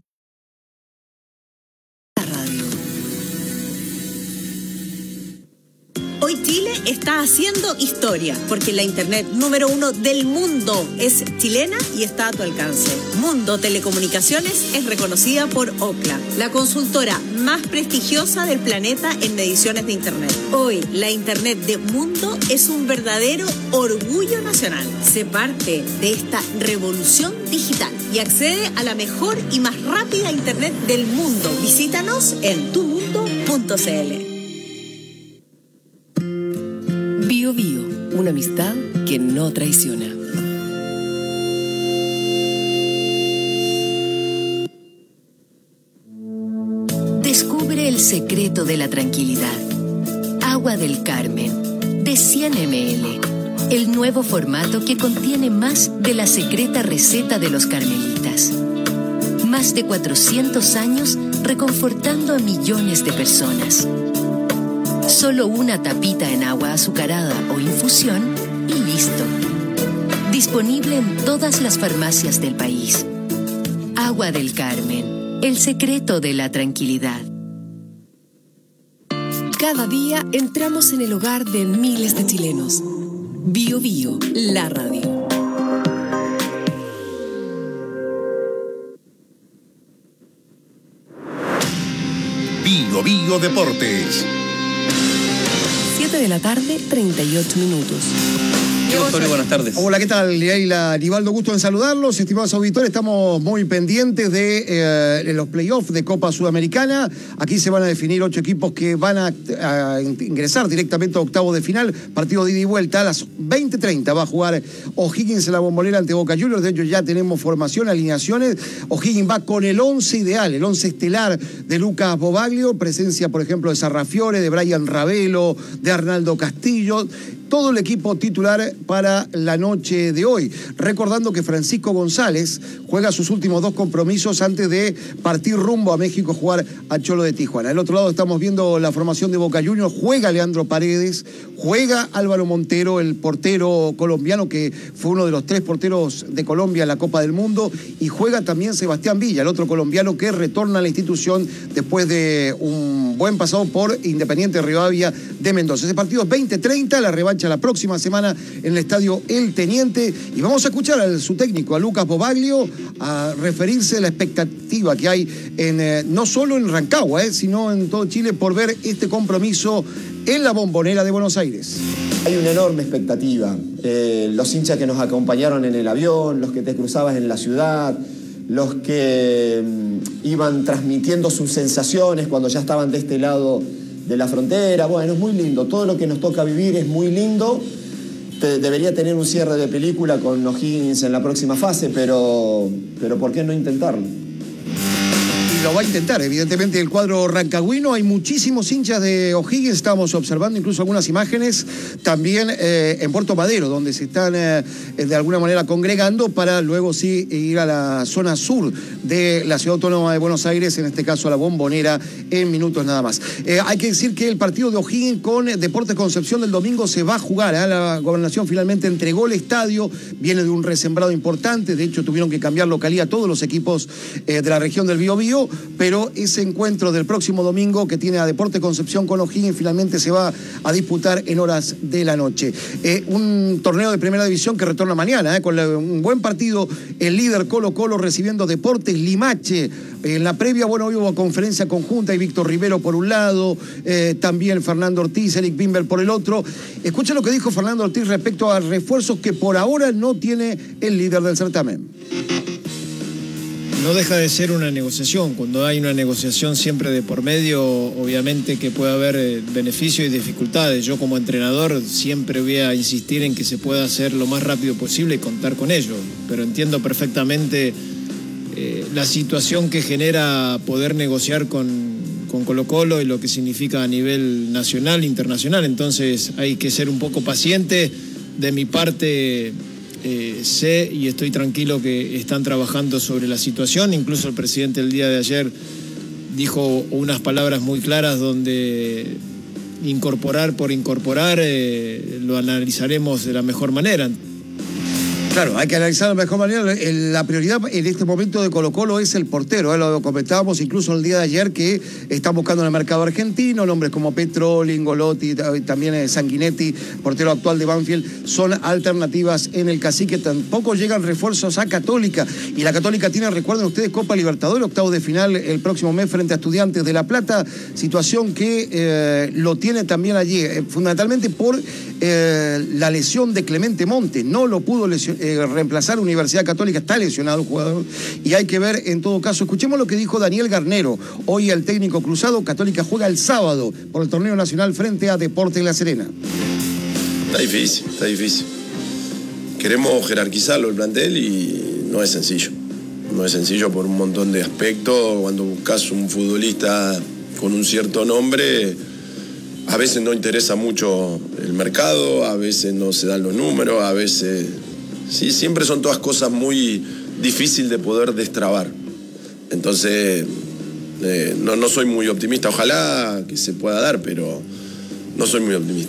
Hoy Chile está haciendo historia, porque la internet número uno del mundo es chilena y está a tu alcance. Mundo Telecomunicaciones es reconocida por Ookla, la consultora más prestigiosa del planeta en mediciones de internet. Hoy, la internet de Mundo es un verdadero orgullo nacional. Sé parte de esta revolución digital y accede a la mejor y más rápida internet del mundo. Visítanos en tu mundo punto c l. Bio Bio, una amistad que no traiciona. Descubre el secreto de la tranquilidad. Agua del Carmen, de cien mililitros. El nuevo formato que contiene más de la secreta receta de los carmelitas. Más de cuatrocientos años reconfortando a millones de personas. Solo una tapita en agua azucarada o infusión y listo. Disponible en todas las farmacias del país. Agua del Carmen, el secreto de la tranquilidad. Cada día entramos en el hogar de miles de chilenos. Bio Bio, la radio. Bio Bio Deportes. siete de la tarde, treinta y ocho minutos. Osorio, buenas tardes. Hola, ¿qué tal? Leila Aníbaldo, gusto en saludarlos. Estimados auditores, estamos muy pendientes de, eh, de los playoffs de Copa Sudamericana. Aquí se van a definir ocho equipos que van a, a ingresar directamente a octavos de final. Partido de ida y vuelta a las veinte treinta. Va a jugar O'Higgins en la Bombonera ante Boca Juniors. De hecho, ya tenemos formación, alineaciones. O'Higgins va con el once ideal, el once estelar de Lucas Bobaglio. Presencia, por ejemplo, de Sarrafiore, de Brian Ravelo, de Arnaldo Castillo. Todo el equipo titular para la noche de hoy. Recordando que Francisco González juega sus últimos dos compromisos antes de partir rumbo a México a jugar a Cholo de Tijuana. Al otro lado estamos viendo la formación de Boca Juniors. Juega Leandro Paredes, juega Álvaro Montero, el portero colombiano que fue uno de los tres porteros de Colombia en la Copa del Mundo, y juega también Sebastián Villa, el otro colombiano que retorna a la institución después de un buen pasado por Independiente Rivadavia de Mendoza. Ese partido es veinte treinta, la revancha la próxima semana en el estadio El Teniente, y vamos a escuchar a su técnico, a Lucas Bobaglio, a referirse a la expectativa que hay en eh, no solo en Rancagua, eh, sino en todo Chile por ver este compromiso en la Bombonera de Buenos Aires. Hay una enorme expectativa. Eh, los hinchas que nos acompañaron en el avión, los que te cruzabas en la ciudad, los que mm, iban transmitiendo sus sensaciones cuando ya estaban de este lado de la frontera. Bueno, es muy lindo. Todo lo que nos toca vivir es muy lindo. Te, debería tener un cierre de película con O'Higgins en la próxima fase, pero, pero ¿por qué no intentarlo? Y lo va a intentar, evidentemente, el cuadro rancagüino. Hay muchísimos hinchas de O'Higgins, estamos observando incluso algunas imágenes también eh, en Puerto Madero, donde se están eh, de alguna manera congregando para luego sí ir a la zona sur de la Ciudad Autónoma de Buenos Aires, en este caso a la Bombonera, en minutos nada más. Eh, hay que decir que el partido de O'Higgins con Deportes Concepción del domingo se va a jugar, ¿eh? La gobernación finalmente entregó el estadio, viene de un resembrado importante, de hecho tuvieron que cambiar localía a todos los equipos eh, de la región del Biobío, pero ese encuentro del próximo domingo que tiene a Deportes Concepción con O'Higgins finalmente se va a disputar en horas de la noche. Eh, un torneo de primera división que retorna mañana, eh, con la, un buen partido, el líder Colo Colo recibiendo Deportes Limache. En la previa, bueno, hoy hubo conferencia conjunta y Víctor Rivero por un lado, eh, también Fernando Ortiz, Eric Bimber por el otro. Escucha lo que dijo Fernando Ortiz respecto a refuerzos que por ahora no tiene el líder del certamen. No deja de ser una negociación. Cuando hay una negociación siempre de por medio, obviamente que puede haber eh, beneficios y dificultades. Yo como entrenador siempre voy a insistir en que se pueda hacer lo más rápido posible y contar con ello. Pero entiendo perfectamente eh, la situación que genera poder negociar con, con Colo Colo y lo que significa a nivel nacional e internacional. Entonces hay que ser un poco paciente. De mi parte... Eh, sé y estoy tranquilo que están trabajando sobre la situación. Incluso el presidente el día de ayer dijo unas palabras muy claras donde incorporar por incorporar eh, lo analizaremos de la mejor manera. Claro, hay que analizar de la mejor manera. La prioridad en este momento de Colo Colo es el portero. ¿eh? Lo comentábamos incluso el día de ayer que están buscando en el mercado argentino. Nombres como Petroli, Golotti, también Sanguinetti, portero actual de Banfield, son alternativas en el Cacique. Tampoco llegan refuerzos a Católica. Y la Católica tiene, recuerden ustedes, Copa Libertadores, octavos de final el próximo mes frente a Estudiantes de La Plata. Situación que eh, lo tiene también allí, eh, fundamentalmente por eh, la lesión de Clemente Montes. No lo pudo lesionar. Eh, reemplazar Universidad Católica, está lesionado el jugador y hay que ver en todo caso. Escuchemos lo que dijo Daniel Garnero, hoy el técnico cruzado. Católica juega el sábado por el torneo nacional frente a Deportes La Serena. Está difícil, está difícil. Queremos jerarquizarlo el plantel y no es sencillo. No es sencillo por un montón de aspectos. Cuando buscas un futbolista con un cierto nombre, a veces no interesa mucho el mercado, a veces no se dan los números, a veces... Sí, siempre son todas cosas muy difíciles de poder destrabar. Entonces, eh, no, no soy muy optimista. Ojalá que se pueda dar, pero no soy muy optimista.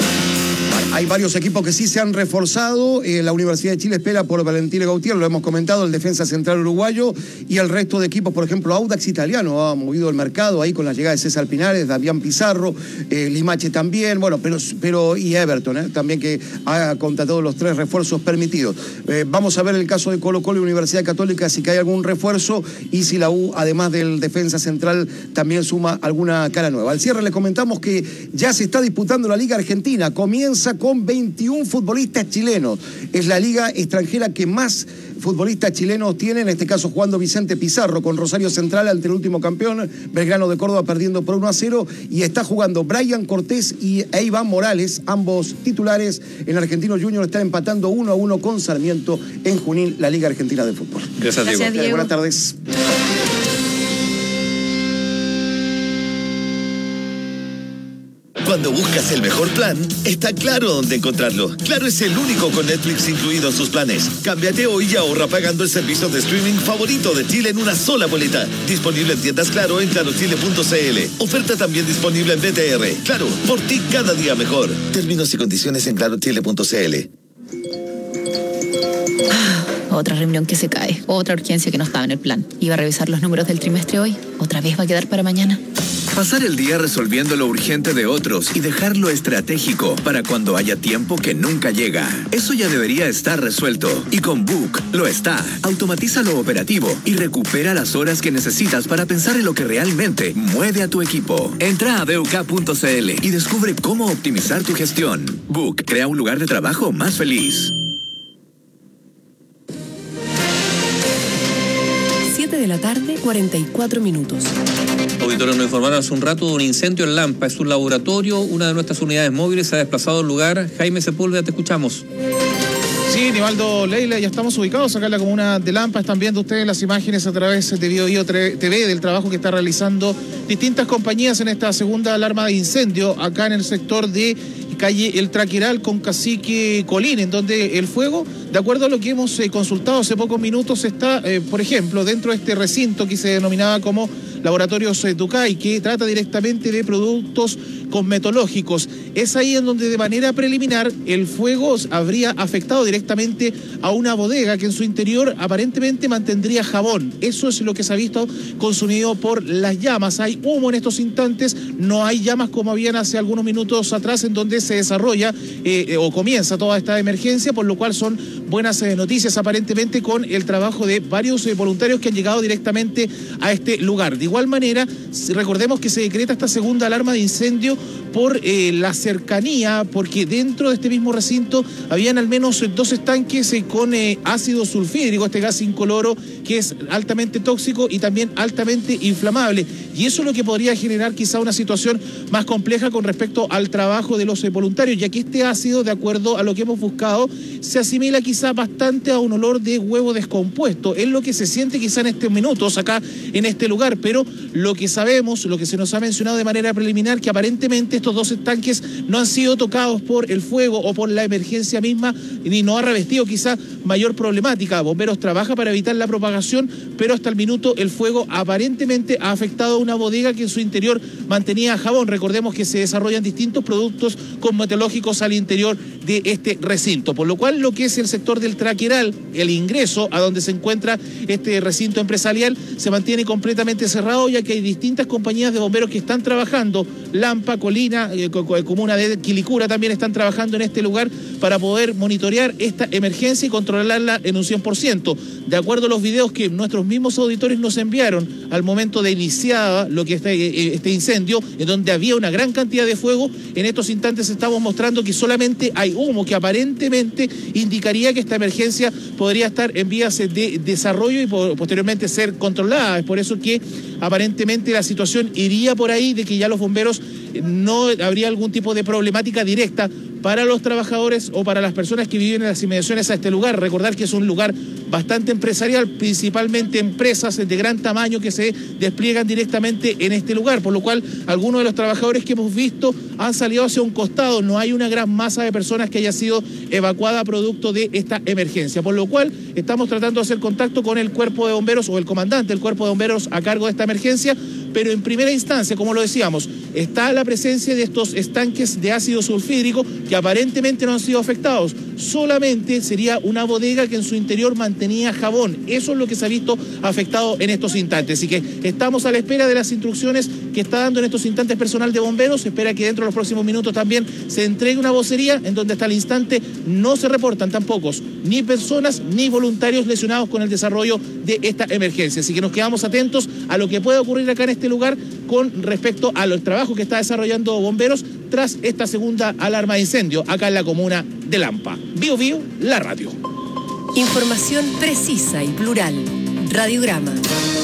Hay varios equipos que sí se han reforzado. Eh, la Universidad de Chile espera por Valentín Gautier, lo hemos comentado, el defensa central uruguayo, y el resto de equipos, por ejemplo, Audax Italiano ha movido el mercado ahí con la llegada de César Pinares, Damián Pizarro, eh, Limache también, bueno, pero, pero y Everton, eh, también, que ha contratado los tres refuerzos permitidos. Eh, vamos a ver el caso de Colo Colo y Universidad Católica, si que hay algún refuerzo y si la U, además del defensa central, también suma alguna cara nueva. Al cierre les comentamos que ya se está disputando la Liga Argentina, comienza con veintiún futbolistas chilenos. Es la liga extranjera que más futbolistas chilenos tiene, en este caso jugando Vicente Pizarro con Rosario Central ante el último campeón, Belgrano de Córdoba, perdiendo por uno a cero, y está jugando Brian Cortés y e Iván Morales, ambos titulares. En Argentino Junior están empatando uno a uno con Sarmiento en Junín, la Liga Argentina de Fútbol. Gracias, Diego. Gracias, Diego. Buenas tardes. Cuando buscas el mejor plan, está Claro dónde encontrarlo. Claro es el único con Netflix incluido en sus planes. Cámbiate hoy y ahorra pagando el servicio de streaming favorito de Chile en una sola boleta. Disponible en tiendas Claro en claro chile punto c l. Oferta también disponible en B T R. Claro, por ti cada día mejor. Términos y condiciones en claro chile punto c l. Otra reunión que se cae, otra urgencia que no estaba en el plan. Iba a revisar los números del trimestre hoy, otra vez va a quedar para mañana. Pasar el día resolviendo lo urgente de otros y dejarlo estratégico para cuando haya tiempo que nunca llega. Eso ya debería estar resuelto. Y con Book lo está. Automatiza lo operativo y recupera las horas que necesitas para pensar en lo que realmente mueve a tu equipo. Entra a b u k punto c l y descubre cómo optimizar tu gestión. Book crea un lugar de trabajo más feliz. siete de la tarde, cuarenta y cuatro minutos. Auditores nos informaron hace un rato de un incendio en Lampa. Es un laboratorio, una de nuestras unidades móviles se ha desplazado al lugar. Jaime Sepúlveda, te escuchamos. Sí, Nivaldo, Leila, ya estamos ubicados acá en la comuna de Lampa. Están viendo ustedes las imágenes a través de Bio Bio T V del trabajo que está realizando distintas compañías en esta segunda alarma de incendio acá en el sector de calle El Traquiral con Cacique Colín, en donde el fuego, de acuerdo a lo que hemos eh, consultado hace pocos minutos, está, eh, por ejemplo, dentro de este recinto que se denominaba como Laboratorios eh, Tucay, que trata directamente de productos cosmetológicos. Es ahí en donde de manera preliminar el fuego habría afectado directamente a una bodega que en su interior aparentemente mantendría jabón. Eso es lo que se ha visto consumido por las llamas. Hay humo en estos instantes, no hay llamas como habían hace algunos minutos atrás, en donde se desarrolla eh, o comienza toda esta emergencia, por lo cual son buenas eh, noticias aparentemente con el trabajo de varios eh, voluntarios que han llegado directamente a este lugar. De igual manera, recordemos que se decreta esta segunda alarma de incendio por eh, la cercanía, porque dentro de este mismo recinto habían al menos dos estanques eh, con eh, ácido sulfídrico, este gas incoloro que es altamente tóxico y también altamente inflamable, y eso es lo que podría generar quizá una situación más compleja con respecto al trabajo de los eh, voluntarios, ya que este ácido, de acuerdo a lo que hemos buscado, se asimila quizá bastante a un olor de huevo descompuesto. Es lo que se siente quizá en estos minutos acá en este lugar, pero lo que sabemos, lo que se nos ha mencionado de manera preliminar, que aparentemente estos dos estanques no han sido tocados por el fuego o por la emergencia misma, ni no ha revestido quizá mayor problemática. Bomberos trabaja para evitar la propagación, pero hasta el minuto el fuego aparentemente ha afectado a una bodega que en su interior mantenía jabón. Recordemos que se desarrollan distintos productos cosmetológicos al interior de este recinto, por lo cual lo que es el sector del Traquiral, el ingreso a donde se encuentra este recinto empresarial, se mantiene completamente cerrado, ya que hay distintas compañías de bomberos que están trabajando. Lampa, Colina, eh, comuna de Quilicura también están trabajando en este lugar para poder monitorear esta emergencia y controlarla en un cien por ciento. De acuerdo a los videos que nuestros mismos auditores nos enviaron al momento de iniciar lo que este, este incendio, en donde había una gran cantidad de fuego, en estos instantes estamos mostrando que solamente hay humo, que aparentemente indicaría que esta emergencia podría estar en vías de desarrollo y posteriormente ser controlada. Es por eso que aparentemente la situación iría por ahí, de que ya los bomberos no habría algún tipo de problemática directa para los trabajadores o para las personas que viven en las inmediaciones a este lugar. Recordar que es un lugar bastante empresarial, principalmente empresas de gran tamaño que se despliegan directamente en este lugar, por lo cual algunos de los trabajadores que hemos visto han salido hacia un costado. No hay una gran masa de personas que haya sido evacuada producto de esta emergencia, por lo cual estamos tratando de hacer contacto con el cuerpo de bomberos o el comandante del cuerpo de bomberos a cargo de esta emergencia, pero en primera instancia, como lo decíamos, está la presencia de estos estanques de ácido sulfídrico que aparentemente no han sido afectados. Solamente sería una bodega que en su interior mantenía jabón. Eso es lo que se ha visto afectado en estos instantes. Así que estamos a la espera de las instrucciones que está dando en estos instantes personal de bomberos. Se espera que dentro de los próximos minutos también se entregue una vocería en donde hasta el instante no se reportan tampoco ni personas ni voluntarios lesionados con el desarrollo de esta emergencia. Así que nos quedamos atentos a lo que pueda ocurrir acá en este lugar con respecto a los trabajos que está desarrollando bomberos tras esta segunda alarma de incendio acá en la comuna de Lampa. Bio Bio, la radio. Información precisa y plural. Radiograma.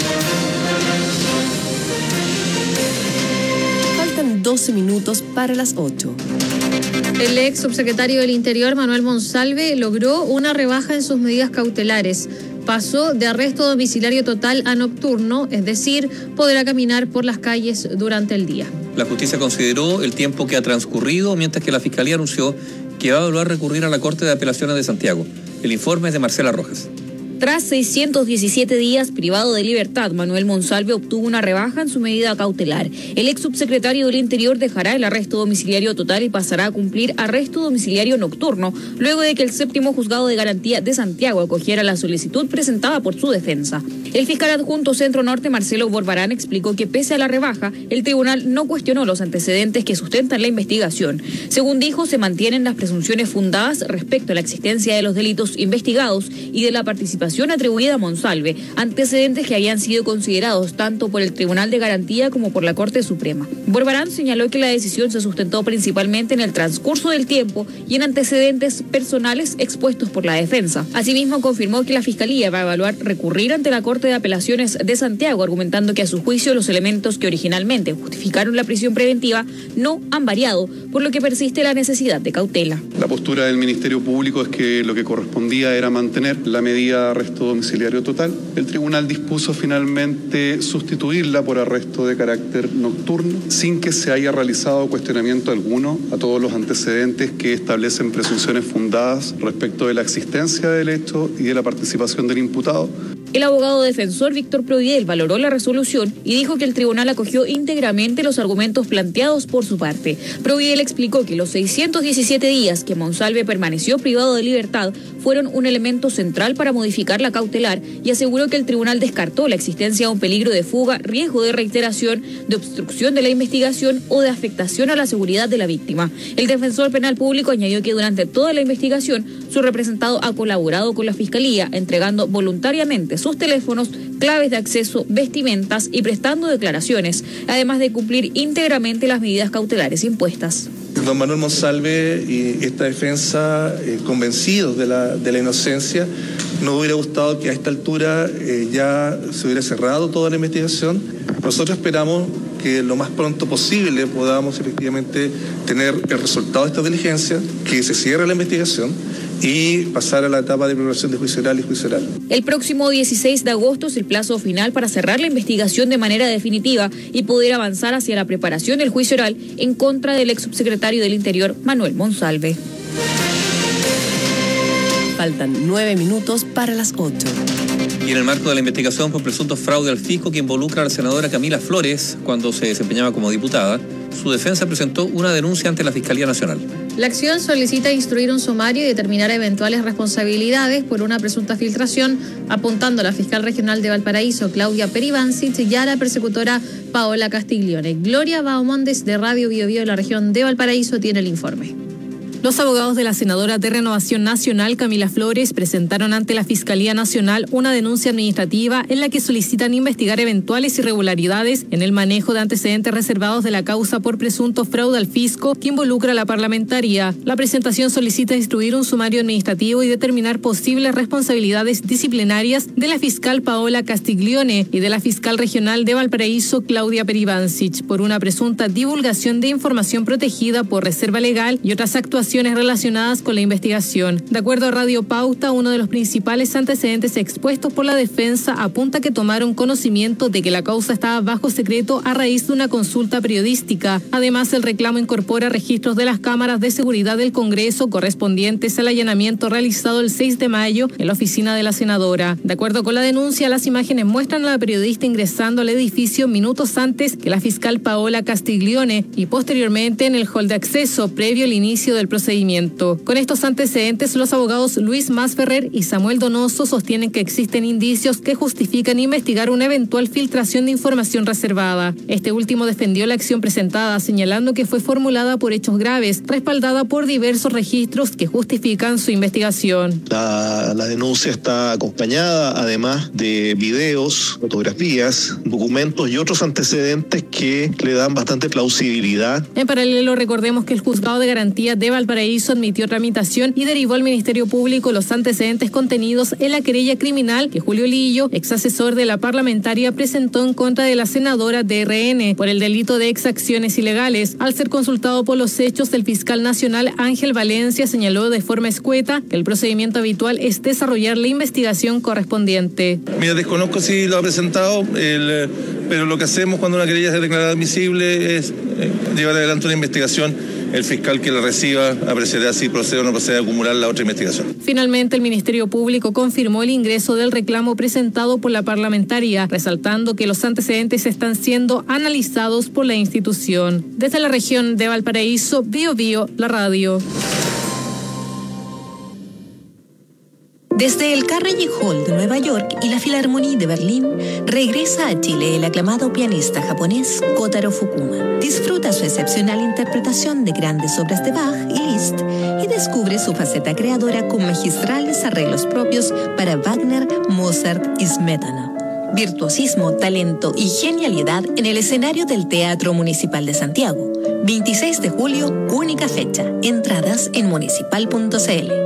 Faltan doce minutos para las ocho. El ex subsecretario del Interior, Manuel Monsalve, logró una rebaja en sus medidas cautelares. Pasó de arresto domiciliario total a nocturno, es decir, podrá caminar por las calles durante el día. La justicia consideró el tiempo que ha transcurrido, mientras que la Fiscalía anunció que va a evaluar recurrir a la Corte de Apelaciones de Santiago. El informe es de Marcela Rojas. Tras seiscientos diecisiete días privado de libertad, Manuel Monsalve obtuvo una rebaja en su medida cautelar. El ex subsecretario del Interior dejará el arresto domiciliario total y pasará a cumplir arresto domiciliario nocturno, luego de que el séptimo juzgado de garantía de Santiago acogiera la solicitud presentada por su defensa. El fiscal adjunto Centro Norte, Marcelo Borbarán, explicó que pese a la rebaja, el tribunal no cuestionó los antecedentes que sustentan la investigación. Según dijo, se mantienen las presunciones fundadas respecto a la existencia de los delitos investigados y de la participación participación atribuida a Monsalve, antecedentes que habían sido considerados tanto por el Tribunal de Garantía como por la Corte Suprema. Borbarán señaló que la decisión se sustentó principalmente en el transcurso del tiempo y en antecedentes personales expuestos por la defensa. Asimismo, confirmó que la Fiscalía va a evaluar recurrir ante la Corte de Apelaciones de Santiago, argumentando que a su juicio los elementos que originalmente justificaron la prisión preventiva no han variado, por lo que persiste la necesidad de cautela. La postura del Ministerio Público es que lo que correspondía era mantener la medida de arresto domiciliario total. El tribunal dispuso finalmente sustituirla por arresto de carácter nocturno, sin que se haya realizado cuestionamiento alguno a todos los antecedentes que establecen presunciones fundadas respecto de la existencia del hecho y de la participación del imputado. El abogado defensor Víctor Proviel valoró la resolución y dijo que el tribunal acogió íntegramente los argumentos planteados por su parte. Proviel explicó que los seiscientos diecisiete días que Monsalve permaneció privado de libertad fueron un elemento central para modificar la cautelar y aseguró que el tribunal descartó la existencia de un peligro de fuga, riesgo de reiteración, de obstrucción de la investigación o de afectación a la seguridad de la víctima. El defensor penal público añadió que durante toda la investigación su representado ha colaborado con la Fiscalía, entregando voluntariamente sus teléfonos, claves de acceso, vestimentas y prestando declaraciones, además de cumplir íntegramente las medidas cautelares impuestas. Don Manuel Monsalve y esta defensa, eh, convencidos de la, de la inocencia, nos hubiera gustado que a esta altura eh, ya se hubiera cerrado toda la investigación. Nosotros esperamos que lo más pronto posible podamos efectivamente tener el resultado de esta diligencia, que se cierre la investigación y pasar a la etapa de preparación de juicio oral y juicio oral. El próximo dieciséis de agosto es el plazo final para cerrar la investigación de manera definitiva y poder avanzar hacia la preparación del juicio oral en contra del ex subsecretario del Interior, Manuel Monsalve. Faltan nueve minutos para las ocho. Y en el marco de la investigación por presunto fraude al fisco que involucra a la senadora Camila Flores cuando se desempeñaba como diputada, su defensa presentó una denuncia ante la Fiscalía Nacional. La acción solicita instruir un sumario y determinar eventuales responsabilidades por una presunta filtración, apuntando a la fiscal regional de Valparaíso, Claudia Peribancic, y a la persecutora Paola Castiglione. Gloria Baumondes, de Radio Bio Bio de la región de Valparaíso, tiene el informe. Los abogados de la senadora de Renovación Nacional, Camila Flores, presentaron ante la Fiscalía Nacional una denuncia administrativa en la que solicitan investigar eventuales irregularidades en el manejo de antecedentes reservados de la causa por presunto fraude al fisco que involucra a la parlamentaria. La presentación solicita instruir un sumario administrativo y determinar posibles responsabilidades disciplinarias de la fiscal Paola Castiglione y de la fiscal regional de Valparaíso, Claudia Peribancic, por una presunta divulgación de información protegida por reserva legal y otras actuaciones relacionadas con la investigación. De acuerdo a Radio Pauta, uno de los principales antecedentes expuestos por la defensa apunta que tomaron conocimiento de que la causa estaba bajo secreto a raíz de una consulta periodística. Además, el reclamo incorpora registros de las cámaras de seguridad del Congreso correspondientes al allanamiento realizado el seis de mayo en la oficina de la senadora. De acuerdo con la denuncia, las imágenes muestran a la periodista ingresando al edificio minutos antes que la fiscal Paola Castiglione y posteriormente en el hall de acceso previo al inicio del procedimiento. Con estos antecedentes, los abogados Luis Masferrer y Samuel Donoso sostienen que existen indicios que justifican investigar una eventual filtración de información reservada. Este último defendió la acción presentada, señalando que fue formulada por hechos graves, respaldada por diversos registros que justifican su investigación. La, la denuncia está acompañada además de videos, fotografías, documentos y otros antecedentes que le dan bastante plausibilidad. En paralelo, recordemos que el Juzgado de Garantía de Valparaíso admitió tramitación y derivó al Ministerio Público los antecedentes contenidos en la querella criminal que Julio Lillo, ex asesor de la parlamentaria, presentó en contra de la senadora de R N por el delito de exacciones ilegales. Al ser consultado por los hechos, el fiscal nacional Ángel Valencia señaló de forma escueta que el procedimiento habitual es desarrollar la investigación correspondiente. Mira, desconozco si lo ha presentado, el, pero lo que hacemos cuando una querella es declarada admisible es eh, llevar adelante una investigación. El fiscal que la reciba apreciará si procede o no procede a acumular la otra investigación. Finalmente, el Ministerio Público confirmó el ingreso del reclamo presentado por la parlamentaria, resaltando que los antecedentes están siendo analizados por la institución. Desde la región de Valparaíso, Bio Bio, la radio. Desde el Carnegie Hall de Nueva York y la Philharmonie de Berlín, regresa a Chile el aclamado pianista japonés Kotaro Fukuma. Disfruta su excepcional interpretación de grandes obras de Bach y Liszt y descubre su faceta creadora con magistrales arreglos propios para Wagner, Mozart y Smetana. Virtuosismo, talento y genialidad en el escenario del Teatro Municipal de Santiago. veintiséis de julio, única fecha. Entradas en municipal punto c l.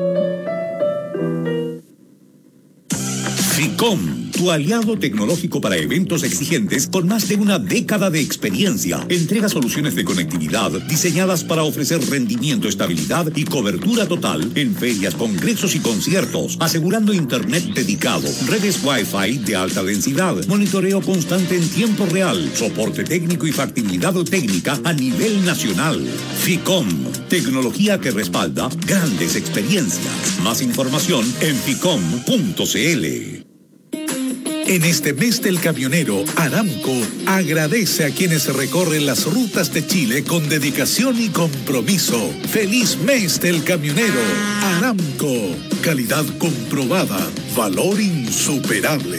FICOM, tu aliado tecnológico para eventos exigentes con más de una década de experiencia. Entrega soluciones de conectividad diseñadas para ofrecer rendimiento, estabilidad y cobertura total en ferias, congresos y conciertos, asegurando internet dedicado, redes Wi-Fi de alta densidad, monitoreo constante en tiempo real, soporte técnico y factibilidad técnica a nivel nacional. FICOM, tecnología que respalda grandes experiencias. Más información en ficom punto c l. En este mes del camionero, Aramco agradece a quienes recorren las rutas de Chile con dedicación y compromiso. ¡Feliz mes del camionero! Aramco, calidad comprobada, valor insuperable.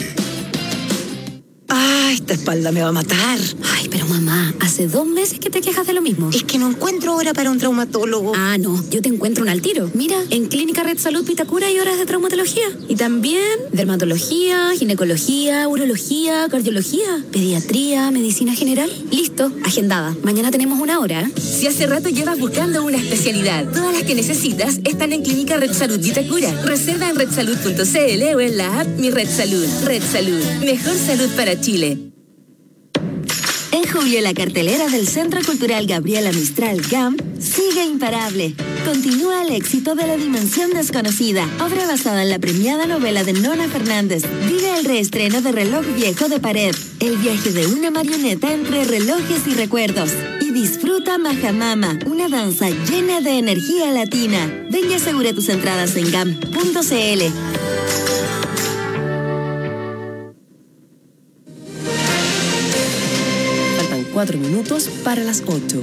Ah, esta espalda me va a matar. Ay, pero mamá, hace dos meses que te quejas de lo mismo. Es que no encuentro hora para un traumatólogo. Ah, no, yo te encuentro un al tiro. Mira, en Clínica Red Salud Vitacura hay horas de traumatología. Y también dermatología, ginecología, urología, cardiología, pediatría, medicina general. Listo, agendada. Mañana tenemos una hora. Si hace rato llevas buscando una especialidad, todas las que necesitas están en Clínica Red Salud Vitacura. Reserva en red salud punto c l o en la app Mi Red Salud. Red Salud, mejor salud para Chile. En julio, la cartelera del Centro Cultural Gabriela Mistral G A M sigue imparable. Continúa el éxito de La Dimensión Desconocida, obra basada en la premiada novela de Nona Fernández. Vive el reestreno de Reloj Viejo de Pared, el viaje de una marioneta entre relojes y recuerdos. Y disfruta Majamama, una danza llena de energía latina. Ven y asegura tus entradas en gam punto c l. Cuatro minutos para las ocho.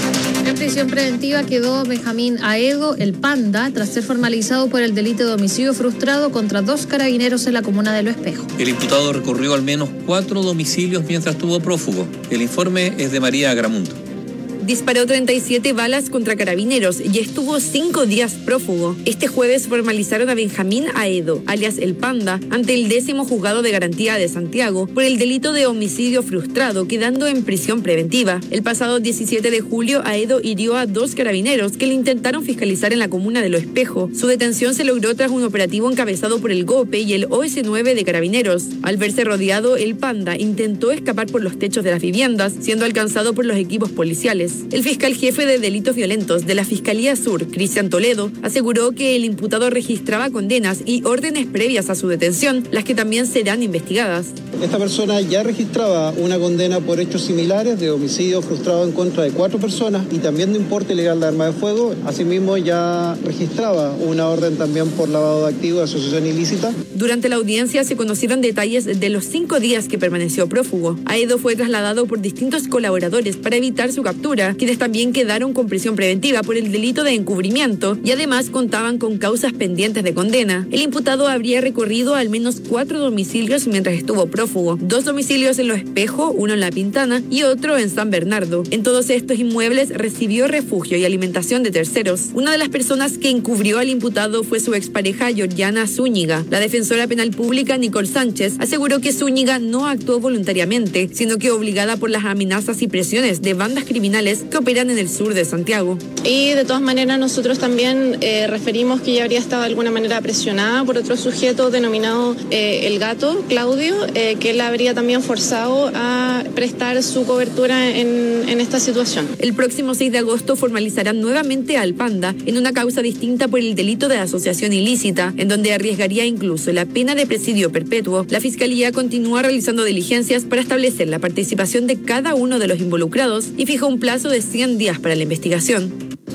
En prisión preventiva quedó Benjamín Aedo, el Panda, tras ser formalizado por el delito de homicidio frustrado contra dos carabineros en la comuna de Lo Espejo. El imputado recorrió al menos cuatro domicilios mientras estuvo prófugo. El informe es de María Agramundo. Disparó treinta y siete balas contra carabineros y estuvo cinco días prófugo. Este jueves formalizaron a Benjamín Aedo, alias El Panda, ante el décimo juzgado de garantía de Santiago por el delito de homicidio frustrado, quedando en prisión preventiva. El pasado diecisiete de julio, Aedo hirió a dos carabineros que le intentaron fiscalizar en la comuna de Lo Espejo. Su detención se logró tras un operativo encabezado por el GOPE y el O S nueve de Carabineros. Al verse rodeado, El Panda intentó escapar por los techos de las viviendas, siendo alcanzado por los equipos policiales. El fiscal jefe de delitos violentos de la Fiscalía Sur, Cristian Toledo, aseguró que el imputado registraba condenas y órdenes previas a su detención, las que también serán investigadas. Esta persona ya registraba una condena por hechos similares de homicidio frustrado en contra de cuatro personas y también de importe ilegal de arma de fuego. Asimismo, ya registraba una orden también por lavado de activos de asociación ilícita. Durante la audiencia se conocieron detalles de los cinco días que permaneció prófugo. Aedo fue trasladado por distintos colaboradores para evitar su captura, quienes también quedaron con prisión preventiva por el delito de encubrimiento y además contaban con causas pendientes de condena. El imputado habría recorrido al menos cuatro domicilios mientras estuvo prófugo, dos domicilios en Lo Espejo, uno en La Pintana y otro en San Bernardo. En todos estos inmuebles recibió refugio y alimentación de terceros. Una de las personas que encubrió al imputado fue su expareja Georgiana Zúñiga. La defensora penal pública Nicole Sánchez aseguró que Zúñiga no actuó voluntariamente, sino que obligada por las amenazas y presiones de bandas criminales que operan en el sur de Santiago. Y de todas maneras nosotros también eh, referimos que ella habría estado de alguna manera presionada por otro sujeto denominado eh, El Gato, Claudio, eh, que la habría también forzado a prestar su cobertura en, en esta situación. El próximo seis de agosto formalizarán nuevamente al Panda en una causa distinta por el delito de asociación ilícita, en donde arriesgaría incluso la pena de presidio perpetuo. La Fiscalía continúa realizando diligencias para establecer la participación de cada uno de los involucrados y fija un plazo de cien días para la investigación.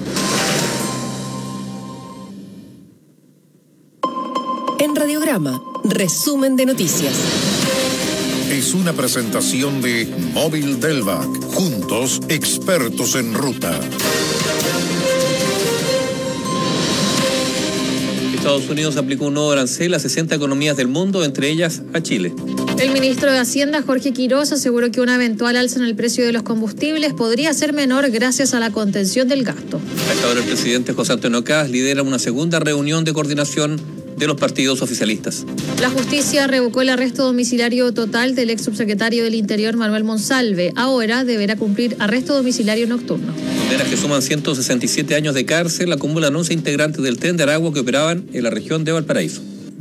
En Radiograma, resumen de noticias. Es una presentación de Móvil Delvac. Juntos, expertos en ruta. Estados Unidos aplicó un nuevo arancel a sesenta economías del mundo, entre ellas a Chile. El ministro de Hacienda, Jorge Quiroz, aseguró que una eventual alza en el precio de los combustibles podría ser menor gracias a la contención del gasto. A esta hora el presidente José Antonio Kast lidera una segunda reunión de coordinación de los partidos oficialistas. La justicia revocó el arresto domiciliario total del ex subsecretario del Interior, Manuel Monsalve. Ahora deberá cumplir arresto domiciliario nocturno. Condenas que suman ciento sesenta y siete años de cárcel acumulan once integrantes del Tren de Aragua que operaban en la región de Valparaíso.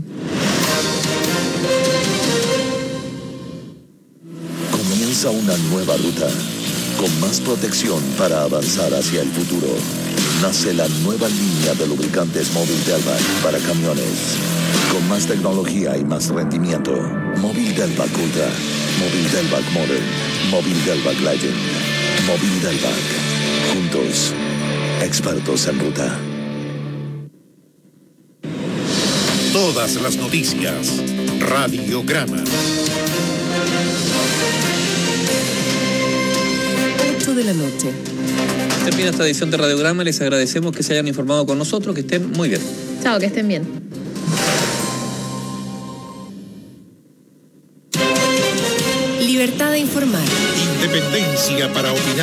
Comienza una nueva ruta, con más protección para avanzar hacia el futuro. Nace la nueva línea de lubricantes Móvil Delvac para camiones. Con más tecnología y más rendimiento. Móvil Delvac Ultra, Móvil Delvac Modern, Móvil Delvac Legend, Móvil Delvac. Juntos, expertos en ruta. Todas las noticias. Radiograma. ocho de la noche. Termina esta edición de Radiograma. Les agradecemos que se hayan informado con nosotros. Que estén muy bien. Chao, que estén bien. Libertad de informar. Independencia para opinar.